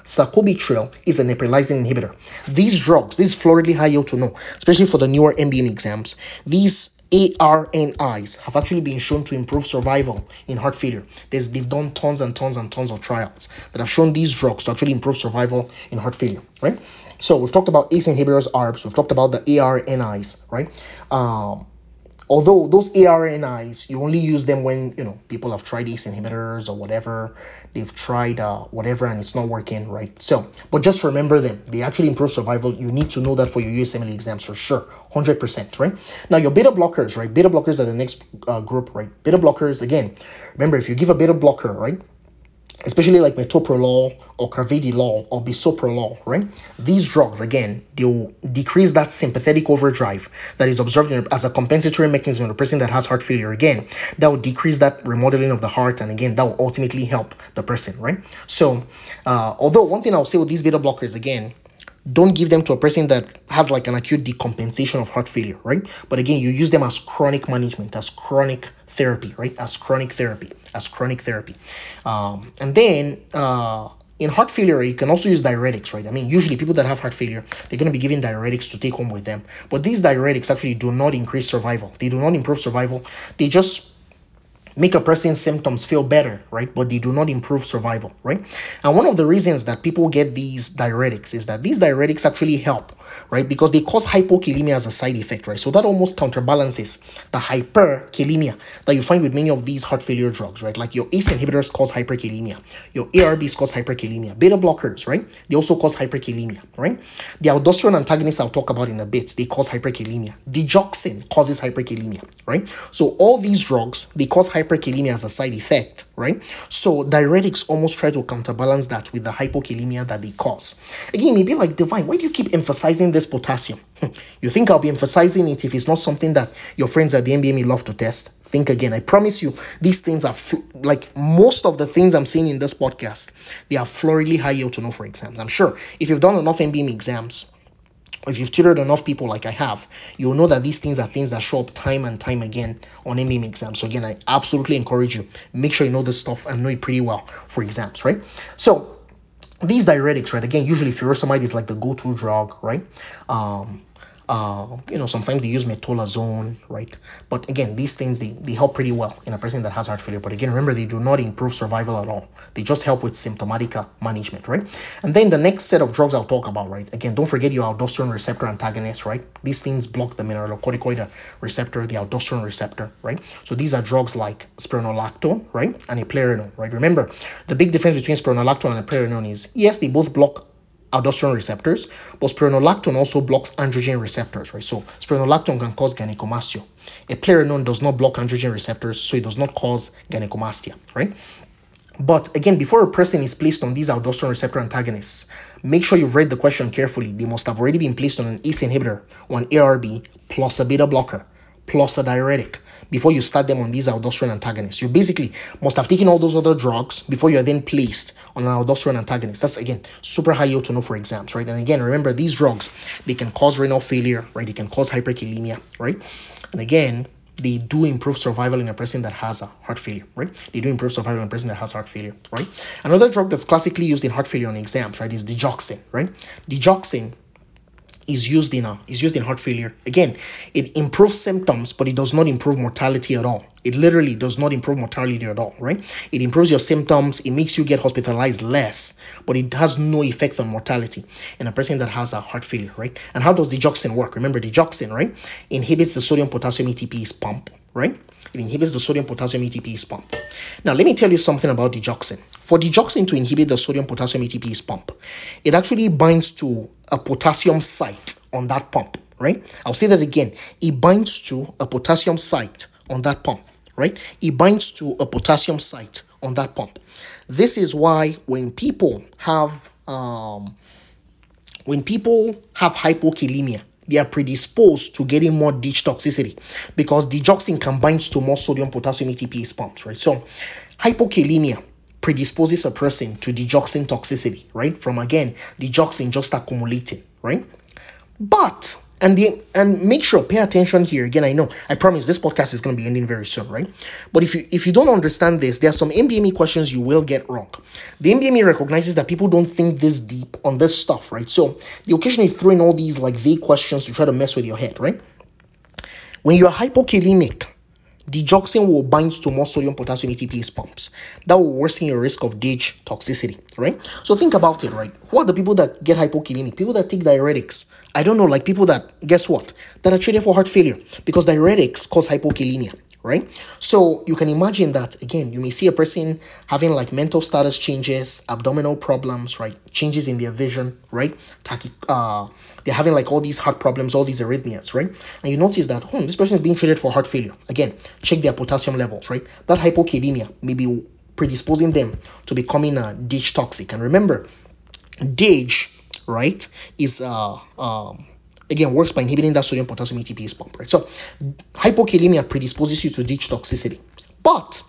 sacubitril is a neprilysin inhibitor. These drugs, these floridly high yield to no, especially for the newer M B M exams, these A R N Is have actually been shown to improve survival in heart failure. There's, they've done tons and tons and tons of trials that have shown these drugs to actually improve survival in heart failure, right? So we've talked about A C E inhibitors, A R Bs. We've talked about the A R N Is, right? Um, although those A R N Is, you only use them when, you know, people have tried A C E inhibitors or whatever. They've tried uh, whatever and it's not working, right? So, but just remember them. They actually improve survival. You need to know that for your U S M L E exams for sure, one hundred percent, right? Now, your beta blockers, right? Beta blockers are the next uh, group, right? Beta blockers, again, remember, if you give a beta blocker, right, especially like metoprolol or carvedilol or bisoprolol, right? These drugs, again, they'll decrease that sympathetic overdrive that is observed in, as a compensatory mechanism in a person that has heart failure. Again, that will decrease that remodeling of the heart, and again, that will ultimately help the person, right? So, uh, although one thing I'll say with these beta blockers, again, don't give them to a person that has like an acute decompensation of heart failure, right? But again, you use them as chronic management, as chronic therapy, right? As chronic therapy, as chronic therapy. Um, and then uh, in heart failure, you can also use diuretics, right? I mean, usually people that have heart failure, they're going to be given diuretics to take home with them. But these diuretics actually do not increase survival. They do not improve survival. They just make a person's symptoms feel better, right? But they do not improve survival, right? And one of the reasons that people get these diuretics is that these diuretics actually help, right? Because they cause hypokalemia as a side effect, right? So that almost counterbalances the hyperkalemia that you find with many of these heart failure drugs, right? Like your A C E inhibitors cause hyperkalemia, your A R Bs cause hyperkalemia, beta blockers, right? They also cause hyperkalemia, right? The aldosterone antagonists I'll talk about in a bit, they cause hyperkalemia. Digoxin causes hyperkalemia, right? So all these drugs, they cause hyperkalemia hyperkalemia as a side effect, right? So diuretics almost try to counterbalance that with the hypokalemia that they cause. Again, maybe like, Divine, why do you keep emphasizing this potassium? You think I'll be emphasizing it if it's not something that your friends at the M B M E love to test? Think again. I promise you, these things are fl- like most of the things I'm saying in this podcast, they are floridly high yield to know for exams. I'm sure if you've done enough M B M E exams, if you've tutored enough people like I have, you'll know that these things are things that show up time and time again on M B M E exams. So again, I absolutely encourage you, make sure you know this stuff and know it pretty well for exams, right? So these diuretics, right, again, usually furosemide is like the go-to drug, right? Um, uh, you know, sometimes they use metolazone, right? But again, these things, they, they help pretty well in a person that has heart failure. But again, remember, they do not improve survival at all. They just help with symptomatic management, right? And then the next set of drugs I'll talk about, right? Again, don't forget your aldosterone receptor antagonists, right? These things block the mineralocorticoid receptor, the aldosterone receptor, right? So these are drugs like spironolactone, right? And eplerenone, right? Remember, the big difference between spironolactone and eplerenone is, yes, they both block aldosterone receptors, but spironolactone also blocks androgen receptors, right? So spironolactone can cause gynecomastia. Eplerenone does not block androgen receptors, so it does not cause gynecomastia, right? But again, before a person is placed on these aldosterone receptor antagonists, make sure you've read the question carefully. They must have already been placed on an A C E inhibitor or an A R B plus a beta blocker plus a diuretic before you start them on these aldosterone antagonists. You basically must have taken all those other drugs before you're then placed on an aldosterone antagonist. That's, again, super high yield to know for exams, right? And again, remember, these drugs, they can cause renal failure, right? They can cause hyperkalemia, right? And again, they do improve survival in a person that has a heart failure, right? They do improve survival in a person that has heart failure, right? Another drug that's classically used in heart failure on exams, right, is digoxin, right? Digoxin is used in a, is used in heart failure. Again, it improves symptoms, but it does not improve mortality at all. It literally does not improve mortality at all, right? It improves your symptoms. It makes you get hospitalized less, but it has no effect on mortality in a person that has a heart failure, right? And how does digoxin work? Remember, digoxin, right, inhibits the sodium potassium A T Pase pump, right? It inhibits the sodium potassium A T Pase pump. Now, let me tell you something about digoxin. For digoxin to inhibit the sodium potassium A T Pase pump, it actually binds to a potassium site on that pump, right? I'll say that again. It binds to a potassium site on that pump, right? It binds to a potassium site on that pump. This is why when people have um, when people have hypokalemia, they are predisposed to getting more ditch toxicity because digoxin can bind to more sodium potassium A T Pase pumps, right? So hypokalemia predisposes a person to digoxin toxicity, right? From, again, digoxin just accumulating, right? But And the and make sure, pay attention here. Again, I know, I promise this podcast is going to be ending very soon, right? But if you if you don't understand this, there are some M B M E questions you will get wrong. The M B M E recognizes that people don't think this deep on this stuff, right? So they occasionally throw in all these like vague questions to try to mess with your head, right? When you are hypokalemic, digoxin will bind to more sodium potassium A T P ase pumps. That will worsen your risk of D I G toxicity, right? So think about it, right? Who are the people that get hypokalemic? People that take diuretics. I don't know, like people that, guess what? That are treated for heart failure because diuretics cause hypokalemia, right? So you can imagine that, again, you may see a person having like mental status changes, abdominal problems, right? Changes in their vision, right? Tachy, uh, they're having like all these heart problems, all these arrhythmias, right? And you notice that, hmm, this person is being treated for heart failure. Again, check their potassium levels, right? That hypokalemia may be predisposing them to becoming a D I G toxic. And remember, D I G, right, is uh um again works by inhibiting that sodium potassium A T P ase pump, right? So hypokalemia predisposes you to D I G toxicity. But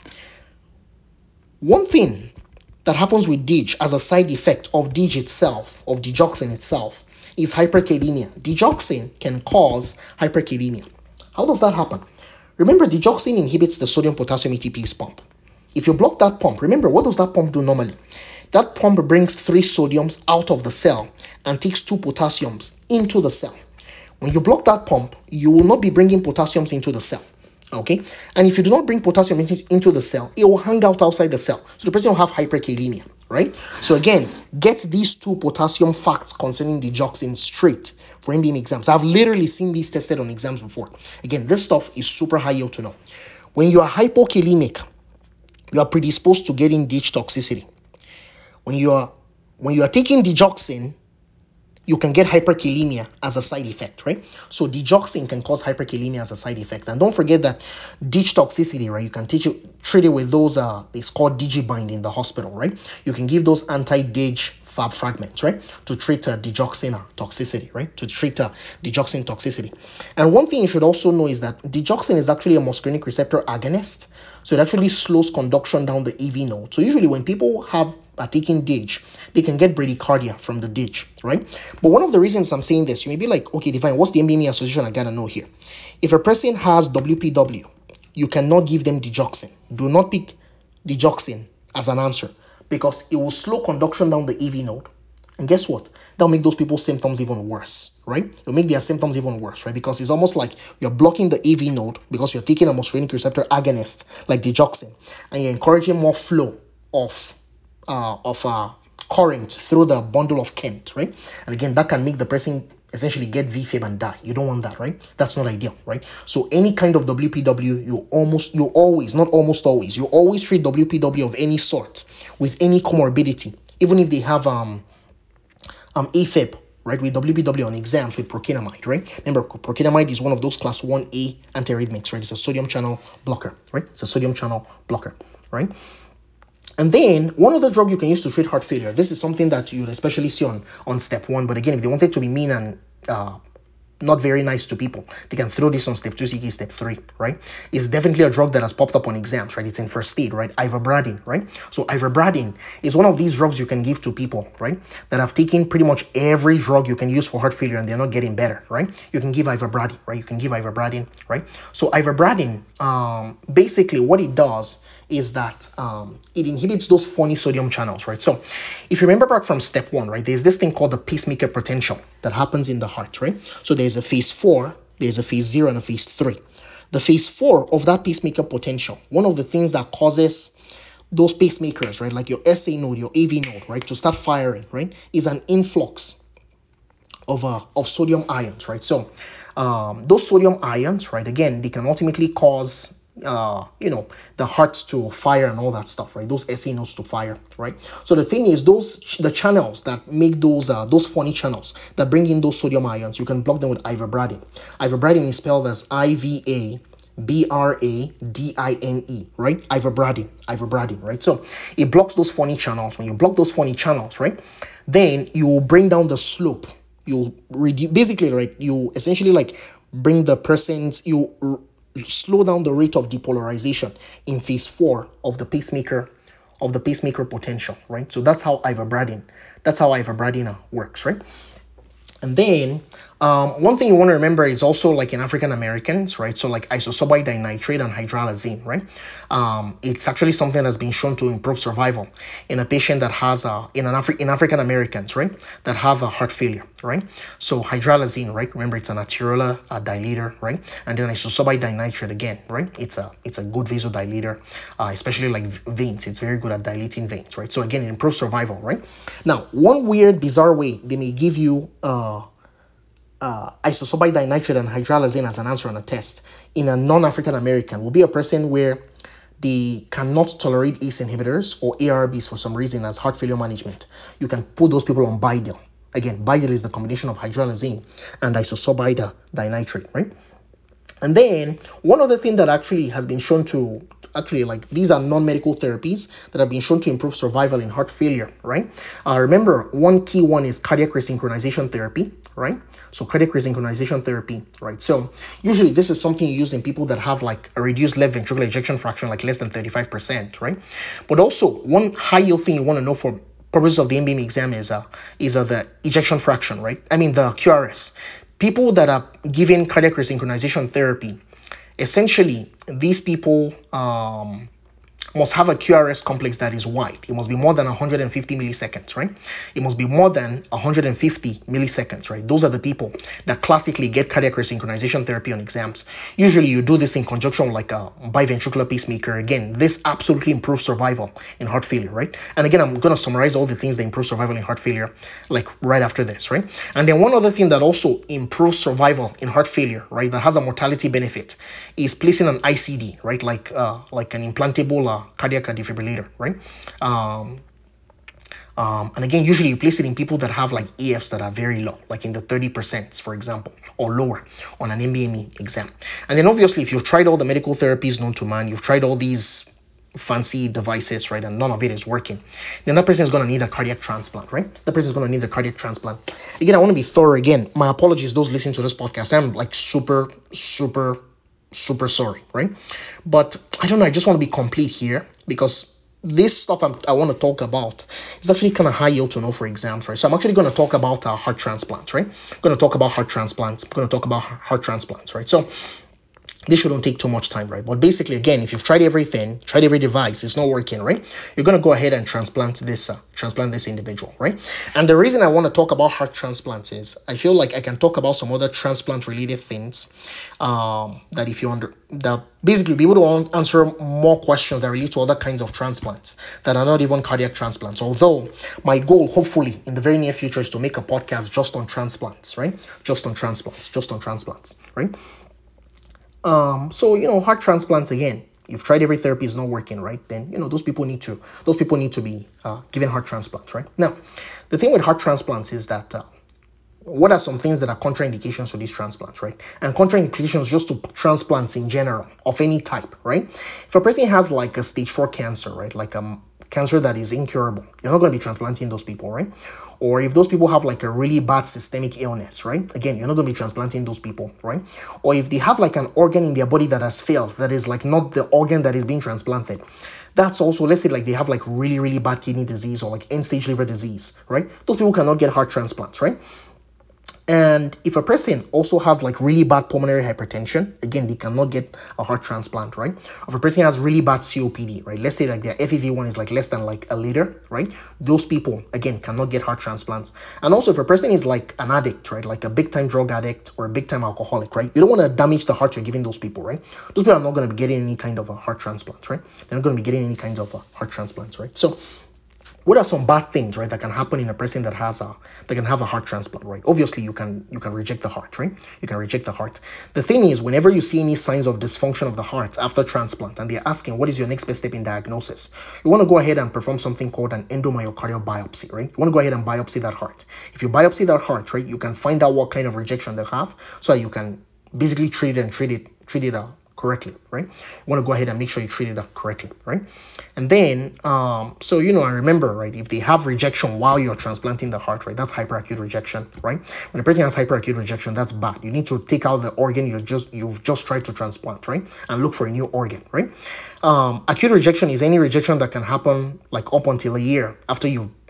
one thing that happens with D I G as a side effect of D I G itself, of digoxin itself, is hyperkalemia. Digoxin can cause hyperkalemia. How does that happen? Remember, digoxin inhibits the sodium potassium A T P ase pump. If you block that pump, remember, what does that pump do normally? That pump brings three sodiums out of the cell and takes two potassiums into the cell. When you block that pump, you will not be bringing potassiums into the cell. Okay? And if you do not bring potassium into, into the cell, it will hang out outside the cell. So the person will have hyperkalemia, right? So again, get these two potassium facts concerning digoxin straight for M B M E exams. I've literally seen these tested on exams before. Again, this stuff is super high yield to know. When you are hypokalemic, you are predisposed to getting D I G toxicity. When you are when you are taking digoxin, you can get hyperkalemia as a side effect, right? So digoxin can cause hyperkalemia as a side effect. And don't forget that D I G toxicity, right? You can teach it, treat it with those, uh, it's called Digibind in the hospital, right? You can give those anti-D I G fab fragments, right? To treat uh, digoxin toxicity, right? To treat uh, digoxin toxicity. And one thing you should also know is that digoxin is actually a muscarinic receptor agonist. So it actually slows conduction down the A V node. So usually when people have are taking D I G, they can get bradycardia from the D I G, right? But one of the reasons I'm saying this, you may be like, okay, Divine, what's the M B M E association? I gotta know here. If a person has W P W, you cannot give them digoxin. Do not pick digoxin as an answer because it will slow conduction down the A V node. And guess what? That'll make those people's symptoms even worse, right? It'll make their symptoms even worse, right? Because it's almost like you're blocking the A V node because you're taking a muscarinic receptor agonist like digoxin, and you're encouraging more flow of uh, of uh, current through the bundle of Kent, right? And again, that can make the person essentially get V Fib and die. You don't want that, right? That's not ideal, right? So any kind of W P W, you almost, you always, not almost always, you always treat W P W of any sort with any comorbidity, even if they have um um A Fib, right? With W P W on exams with prokinamide, right? Remember, prokinamide is one of those class one A antiarrhythmics, right? It's a sodium channel blocker, right? It's a sodium channel blocker, right? And then one other drug you can use to treat heart failure. This is something that you'll especially see on, on step one. But again, if they wanted to be mean and uh, not very nice to people, they can throw this on step two, C K step three, right? It's definitely a drug that has popped up on exams, right? It's in first aid, right? Ivabradine, right? So ivabradine is one of these drugs you can give to people, right? That have taken pretty much every drug you can use for heart failure and they're not getting better, right? You can give ivabradine, right? You can give ivabradine, right? So ivabradine, um, basically what it does is that um, it inhibits those funny sodium channels, right? So if you remember back from step one, right, there's this thing called the pacemaker potential that happens in the heart, right? So there's a phase four, there's a phase zero, and a phase three. The phase four of that pacemaker potential, one of the things that causes those pacemakers, right, like your S A node, your A V node, right, to start firing, right, is an influx of uh, of sodium ions, right? So um, those sodium ions, right, again, they can ultimately cause uh you know the heart to fire and all that stuff, right? Those S A nodes to fire, right? So the thing is, those the channels that make those uh those funny channels that bring in those sodium ions, you can block them with ivabradine. Ivabradine is spelled as I V A B R A D I N E, right? Ivabradine, ivabradine, right? So it blocks those funny channels. When you block those funny channels, right, then you will bring down the slope. You reduce, basically, right, you essentially like bring the person's, you slow down the rate of depolarization in phase four of the pacemaker of the pacemaker potential, right? So that's how ivabradine, that's how ivabradine works, right? And then Um, one thing you want to remember is also like in African Americans, right? So like isosorbide dinitrate and hydralazine, right? Um, it's actually something that's been shown to improve survival in a patient that has a in an Afri- in African Americans, right? That have a heart failure, right? So hydralazine, right? Remember it's an arteriolar uh, dilator, right? And then isosorbide dinitrate again, right? It's a it's a good vasodilator, uh, especially like veins. It's very good at dilating veins, right? So again, it improves survival, right? Now, one weird, bizarre way they may give you uh uh, isosorbide dinitrate and hydralazine as an answer on a test in a non-African American will be a person where they cannot tolerate A C E inhibitors or A R Bs for some reason as heart failure management. You can put those people on Bidil. Again, Bidil is the combination of hydralazine and isosorbide dinitrate, right? And then one other thing that actually has been shown to actually like these are non-medical therapies that have been shown to improve survival in heart failure, right? Uh, remember, one key one is cardiac resynchronization therapy, right? So cardiac resynchronization therapy, right? So usually this is something you use in people that have like a reduced left ventricular ejection fraction, like less than thirty-five percent, right? But also one high yield thing you want to know for purposes of the M B M E exam is uh is uh, the ejection fraction, right? I mean the Q R S. People that are given cardiac resynchronization therapy, essentially these people um, must have a Q R S complex that is wide. It must be more than one hundred fifty milliseconds, right? It must be more than one hundred fifty milliseconds, right? Those are the people that classically get cardiac resynchronization therapy on exams. Usually you do this in conjunction with like a biventricular pacemaker. Again, this absolutely improves survival in heart failure, right? And again, I'm going to summarize all the things that improve survival in heart failure like right after this, right? And then one other thing that also improves survival in heart failure, right, that has a mortality benefit is placing an I C D, right, like uh, like an implantable uh, cardiac defibrillator, right? Um, um, and again, usually you place it in people that have like A Fs that are very low, like in the thirty percent, for example, or lower on an M B M E exam. And then obviously, if you've tried all the medical therapies known to man, you've tried all these fancy devices, right, and none of it is working, then that person is going to need a cardiac transplant, right? That person is going to need a cardiac transplant. Again, I want to be thorough again. My apologies, those listening to this podcast. I'm like super, super, super sorry, right? But I don't know. I just want to be complete here because this stuff I'm, I want to talk about is actually kind of high yield to know for exams, right? So I'm actually going to talk about uh, heart transplants, right? I'm going to talk about heart transplants. I'm going to talk about heart transplants, right? So this shouldn't take too much time, right? But basically, again, if you've tried everything, tried every device, it's not working, right? You're going to go ahead and transplant this, uh, transplant this individual, right? And the reason I want to talk about heart transplants is I feel like I can talk about some other transplant-related things um, that if you under that basically be able to answer more questions that relate to other kinds of transplants that are not even cardiac transplants. Although my goal, hopefully, in the very near future, is to make a podcast just on transplants, right? Just on transplants, just on transplants, right? Um, so you know, heart transplants again. You've tried every therapy, is not working, right? Then you know those people need to those people need to be uh, given heart transplants, right? Now, the thing with heart transplants is that uh, what are some things that are contraindications to these transplants, right? And contraindications just to transplants in general of any type, right? If a person has like a stage four cancer, right, like a cancer that is incurable, you're not going to be transplanting those people, right? Or if those people have like a really bad systemic illness, right? Again, you're not going to be transplanting those people, right? Or if they have like an organ in their body that has failed, that is like not the organ that is being transplanted. That's also, let's say like they have like really, really bad kidney disease or like end-stage liver disease, right? Those people cannot get heart transplants, right? And if a person also has like really bad pulmonary hypertension, again, they cannot get a heart transplant, right? If a person has really bad C O P D, right? Let's say like their F E V one is like less than like a liter, right? Those people, again, cannot get heart transplants. And also if a person is like an addict, right? Like a big time drug addict or a big time alcoholic, right? You don't want to damage the heart you're giving those people, right? Those people are not going to be getting any kind of a heart transplant, right? They're not going to be getting any kind of a heart transplants, right? So what are some bad things, right, that can happen in a person that has a that can have a heart transplant, right? Obviously, you can you can reject the heart, right? You can reject the heart. The thing is, whenever you see any signs of dysfunction of the heart after transplant, and they're asking what is your next best step in diagnosis, you want to go ahead and perform something called an endomyocardial biopsy, right? You want to go ahead and biopsy that heart. If you biopsy that heart, right, you can find out what kind of rejection they have, so that you can basically treat it and treat it treat it out correctly, right? You want to go ahead and make sure you treat it up correctly, right? And then, um, so, you know, I remember, right, if they have rejection while you're transplanting the heart, right, that's hyperacute rejection, right? When a person has hyperacute rejection, that's bad. You need to take out the organ you just, you've just tried to transplant, right? And look for a new organ, right? Um, acute rejection is any rejection that can happen like up until a year after you've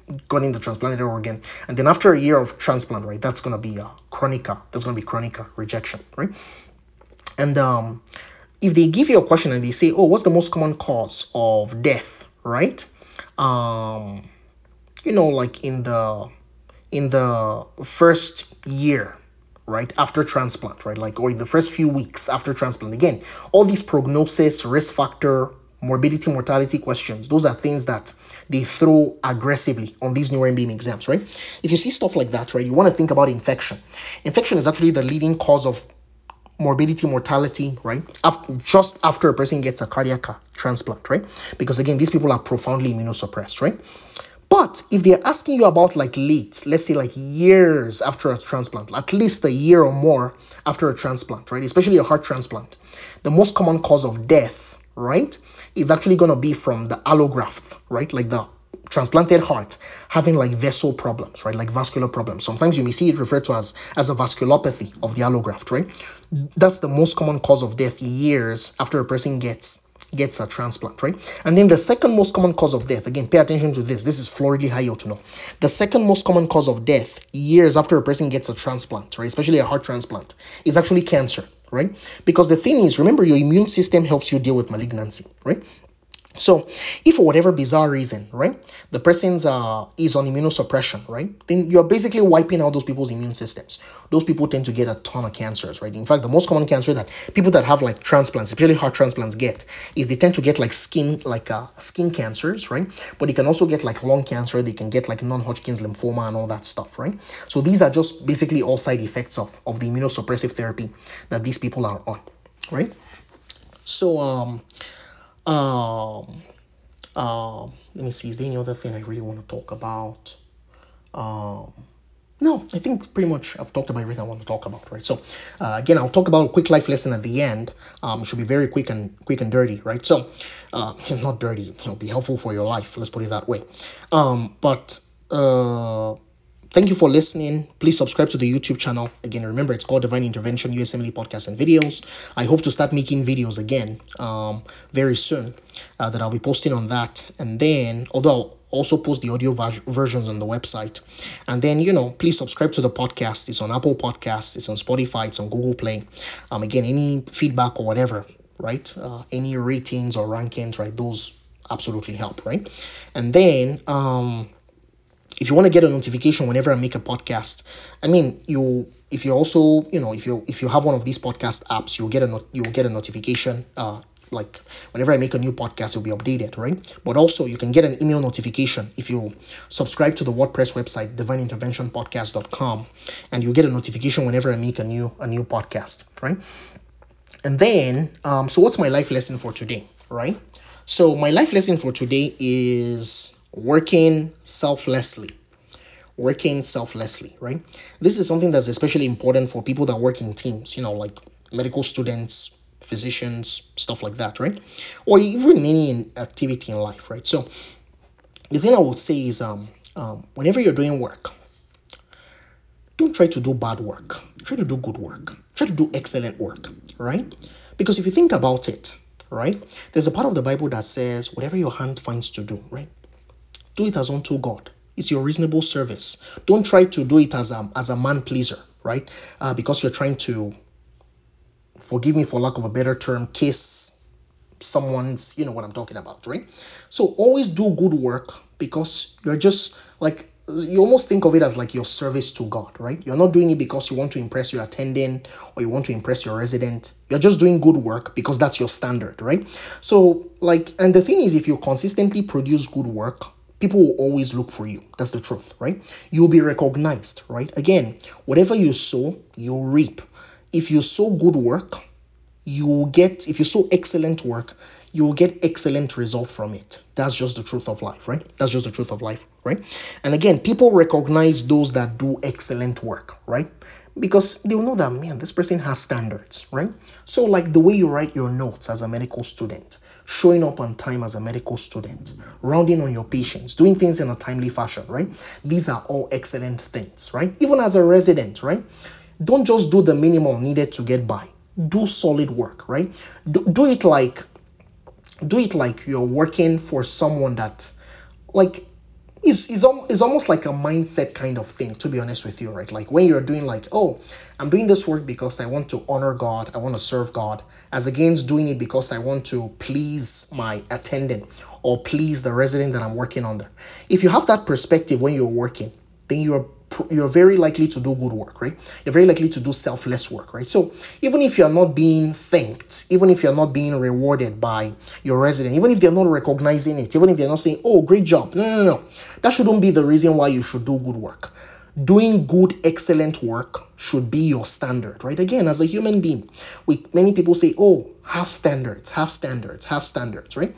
gotten the transplanted organ, and then after a year of transplant, right, that's gonna be a chronica. That's gonna be chronica rejection, right? And um, if they give you a question and they say, "Oh, what's the most common cause of death?" Right? Um, you know, like in the in the first year, right, after transplant, right, like or in the first few weeks after transplant. Again, all these prognosis, risk factor, morbidity, mortality questions, those are things that they throw aggressively on these neuroMBM exams, right? If you see stuff like that, right, you want to think about infection. Infection is actually the leading cause of morbidity, mortality, right? After, just after a person gets a cardiac transplant, right? Because again, these people are profoundly immunosuppressed, right? But if they're asking you about like late, let's say like years after a transplant, at least a year or more after a transplant, right? Especially a heart transplant, the most common cause of death, right, is actually going to be from the allograft, right? Like the transplanted heart having like vessel problems, right? Like vascular problems. Sometimes you may see it referred to as, as a vasculopathy of the allograft, right? That's the most common cause of death years after a person gets gets a transplant, right? And then the second most common cause of death, again, pay attention to this. This is floridly high to know. The second most common cause of death years after a person gets a transplant, right? Especially a heart transplant, is actually cancer, right? Because the thing is, remember, your immune system helps you deal with malignancy, right? So if for whatever bizarre reason, right, the person's uh is on immunosuppression, right, then you're basically wiping out those people's immune systems. Those people tend to get a ton of cancers, right? In fact, the most common cancer that people that have like transplants, especially heart transplants, get is they tend to get like skin, like uh skin cancers, right? But they can also get like lung cancer. They can get like non-Hodgkin's lymphoma and all that stuff, right? So these are just basically all side effects of of the immunosuppressive therapy that these people are on, right? So um. Um, um, let me see. Is there any other thing I really want to talk about? Um, no, I think pretty much I've talked about everything I want to talk about, right? So, uh, again, I'll talk about a quick life lesson at the end. Um, it should be very quick and quick and dirty, right? So, uh, not dirty. It'll be helpful for your life. Let's put it that way. Um, but uh. Thank you for listening. Please subscribe to the YouTube channel. Again, remember, it's called Divine Intervention U S M L E Podcasts and Videos. I hope to start making videos again um, very soon uh, that I'll be posting on that. And then, although I'll also post the audio ver- versions on the website. And then, you know, please subscribe to the podcast. It's on Apple Podcasts. It's on Spotify. It's on Google Play. Um, again, any feedback or whatever, right? Uh, any ratings or rankings, right? Those absolutely help, right? And then, um, if you want to get a notification whenever I make a podcast, I mean, you if you also, you know, if you if you have one of these podcast apps, you'll get a not, you'll get a notification. Uh, like whenever I make a new podcast, it'll be updated, right? But also you can get an email notification if you subscribe to the WordPress website, divine intervention podcast dot com, and you'll get a notification whenever I make a new a new podcast, right? And then, um, so what's my life lesson for today, right? So my life lesson for today is working selflessly. Working selflessly, right? This is something that's especially important for people that work in teams, you know, like medical students, physicians, stuff like that, right? Or even any activity in life, right? So the thing I would say is, um, um, whenever you're doing work, don't try to do bad work. Try to do good work. Try to do excellent work, right? Because if you think about it, right, there's a part of the Bible that says, whatever your hand finds to do, right, do it as unto God. It's your reasonable service. Don't try to do it as a, as a man pleaser, right? Uh, because you're trying to, forgive me for lack of a better term, kiss someone's, you know what I'm talking about, right? So always do good work because you're just like, you almost think of it as like your service to God, right? You're not doing it because you want to impress your attendant or you want to impress your resident. You're just doing good work because that's your standard, right? So like, and the thing is, if you consistently produce good work, people will always look for you. That's the truth, right? You'll be recognized, right? Again, whatever you sow, you'll reap. If you sow good work, you will get, if you sow excellent work, you will get excellent result from it. That's just the truth of life, right? That's just the truth of life, right? And again, people recognize those that do excellent work, right? Because they'll know that, man, this person has standards, right? So like the way you write your notes as a medical student, showing up on time as a medical student, rounding on your patients, doing things in a timely fashion, right? These are all excellent things, right? Even as a resident, right? Don't just do the minimum needed to get by. Do solid work, right? Do, do it like, do it like you're working for someone that, like, it's, it's, al- it's almost like a mindset kind of thing, to be honest with you, right? Like when you're doing like, oh, I'm doing this work because I want to honor God, I want to serve God, as against doing it because I want to please my attendant or please the resident that I'm working under. If you have that perspective when you're working, then you're you're very likely to do good work, right? You're very likely to do selfless work, right? So even if you're not being thanked, even if you're not being rewarded by your resident, even if they're not recognizing it, even if they're not saying, oh, great job, no, no, no, that shouldn't be the reason why you should do good work. Doing good, excellent work should be your standard, right? Again, as a human being, we many people say, oh, have standards, have standards, have standards, right?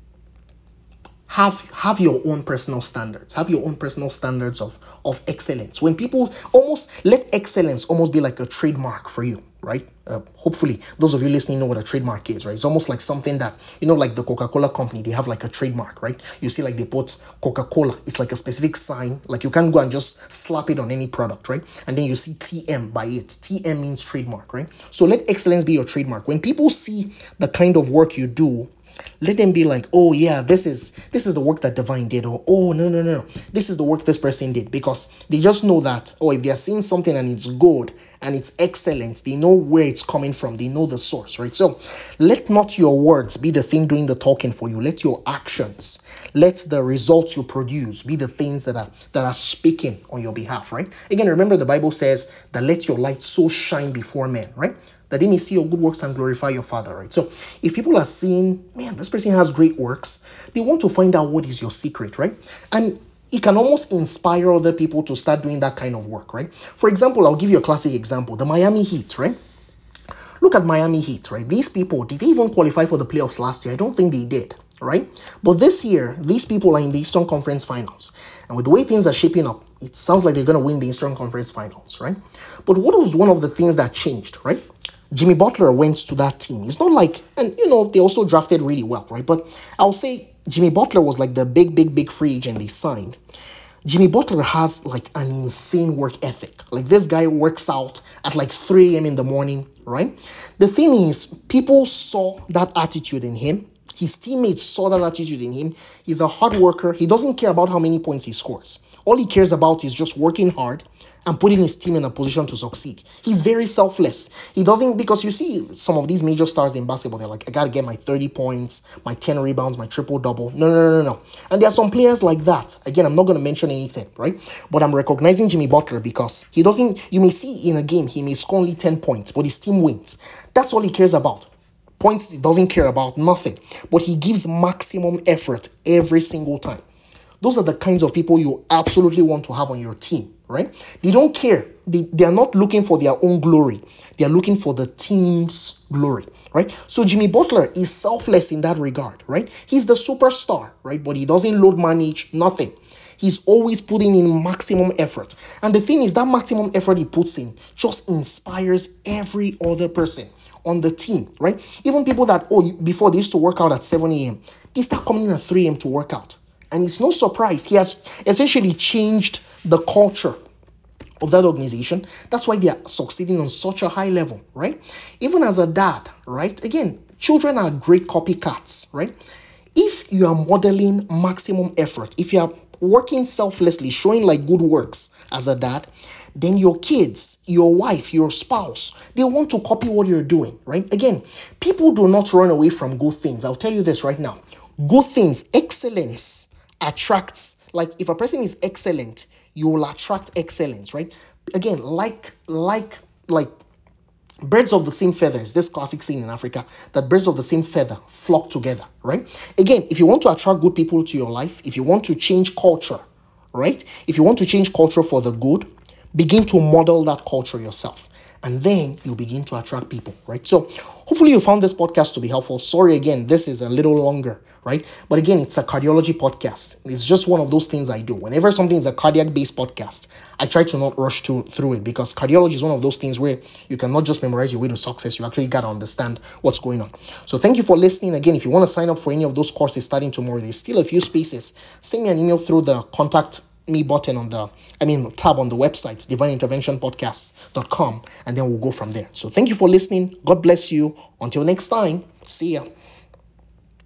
Have have your own personal standards. Have your own personal standards of, of excellence. When people almost let excellence almost be like a trademark for you, right? Uh, hopefully, those of you listening know what a trademark is, right? It's almost like something that, you know, like the Coca-Cola company, they have like a trademark, right? You see, like they put Coca-Cola. It's like a specific sign. Like you can't go and just slap it on any product, right? And then you see T M by it. T M means trademark, right? So let excellence be your trademark. When people see the kind of work you do, let them be like, oh yeah, this is this is the work that Divine did, or oh no no no, this is the work this person did, because they just know that, oh, if they're seeing something and it's good and it's excellent, they know where it's coming from, they know the source, right? So let not your words be the thing doing the talking for you. Let your actions, let the results you produce be the things that are that are speaking on your behalf, right? Again, remember the Bible says that let your light so shine before men, right? That they may see your good works and glorify your Father, right? So if people are seeing, man, this person has great works, they want to find out what is your secret, right? And it can almost inspire other people to start doing that kind of work, right? For example, I'll give you a classic example, the Miami Heat, right? Look at Miami Heat, right? These people, did they even qualify for the playoffs last year? I don't think they did, right? But this year, these people are in the Eastern Conference Finals. And with the way things are shaping up, it sounds like they're going to win the Eastern Conference Finals, right? But what was one of the things that changed, right? Jimmy Butler went to that team. It's not like, and you know, they also drafted really well, right? But I'll say Jimmy Butler was like the big, big, big free agent they signed. Jimmy Butler has like an insane work ethic. Like this guy works out at like three a.m. in the morning, right? The thing is, people saw that attitude in him. His teammates saw that attitude in him. He's a hard worker. He doesn't care about how many points he scores. All he cares about is just working hard and putting his team in a position to succeed. He's very selfless. He doesn't, because you see some of these major stars in basketball, they're like, I gotta get my thirty points, my ten rebounds, my triple double. No, no, no, no, no. And there are some players like that. Again, I'm not gonna mention anything, right? But I'm recognizing Jimmy Butler because he doesn't, you may see in a game, he may score only ten points, but his team wins. That's all he cares about. Points he doesn't care about, nothing. But he gives maximum effort every single time. Those are the kinds of people you absolutely want to have on your team, right? They don't care. They, they are not looking for their own glory. They are looking for the team's glory, right? So Jimmy Butler is selfless in that regard, right? He's the superstar, right? But he doesn't load manage, nothing. He's always putting in maximum effort. And the thing is, that maximum effort he puts in just inspires every other person on the team, right? Even people that, oh, before they used to work out at seven a.m., they start coming in at three a.m. to work out. And it's no surprise. He has essentially changed the culture of that organization. That's why they are succeeding on such a high level, right? Even as a dad, right? Again, children are great copycats, right? If you are modeling maximum effort, if you are working selflessly, showing like good works as a dad, then your kids, your wife, your spouse, they want to copy what you're doing, right? Again, people do not run away from good things. I'll tell you this right now. Good things, excellence, attracts, like if a person is excellent, you will attract excellence, right? Again, like like like birds of the same feathers, this classic saying in Africa, that birds of the same feather flock together, right? Again, if you want to attract good people to your life, if you want to change culture, right? If you want to change culture for the good, begin to model that culture yourself. And then you begin to attract people, right? So hopefully you found this podcast to be helpful. Sorry, again, this is a little longer, right? But again, it's a cardiology podcast. It's just one of those things I do. Whenever something is a cardiac-based podcast, I try to not rush to, through it, because cardiology is one of those things where you cannot just memorize your way to success. You actually got to understand what's going on. So thank you for listening. Again, if you want to sign up for any of those courses starting tomorrow, there's still a few spaces. Send me an email through the contact me button on the, I mean, tab on the website, divine intervention podcast dot com, and then we'll go from there. So thank you for listening. God bless you. Until next time, see ya.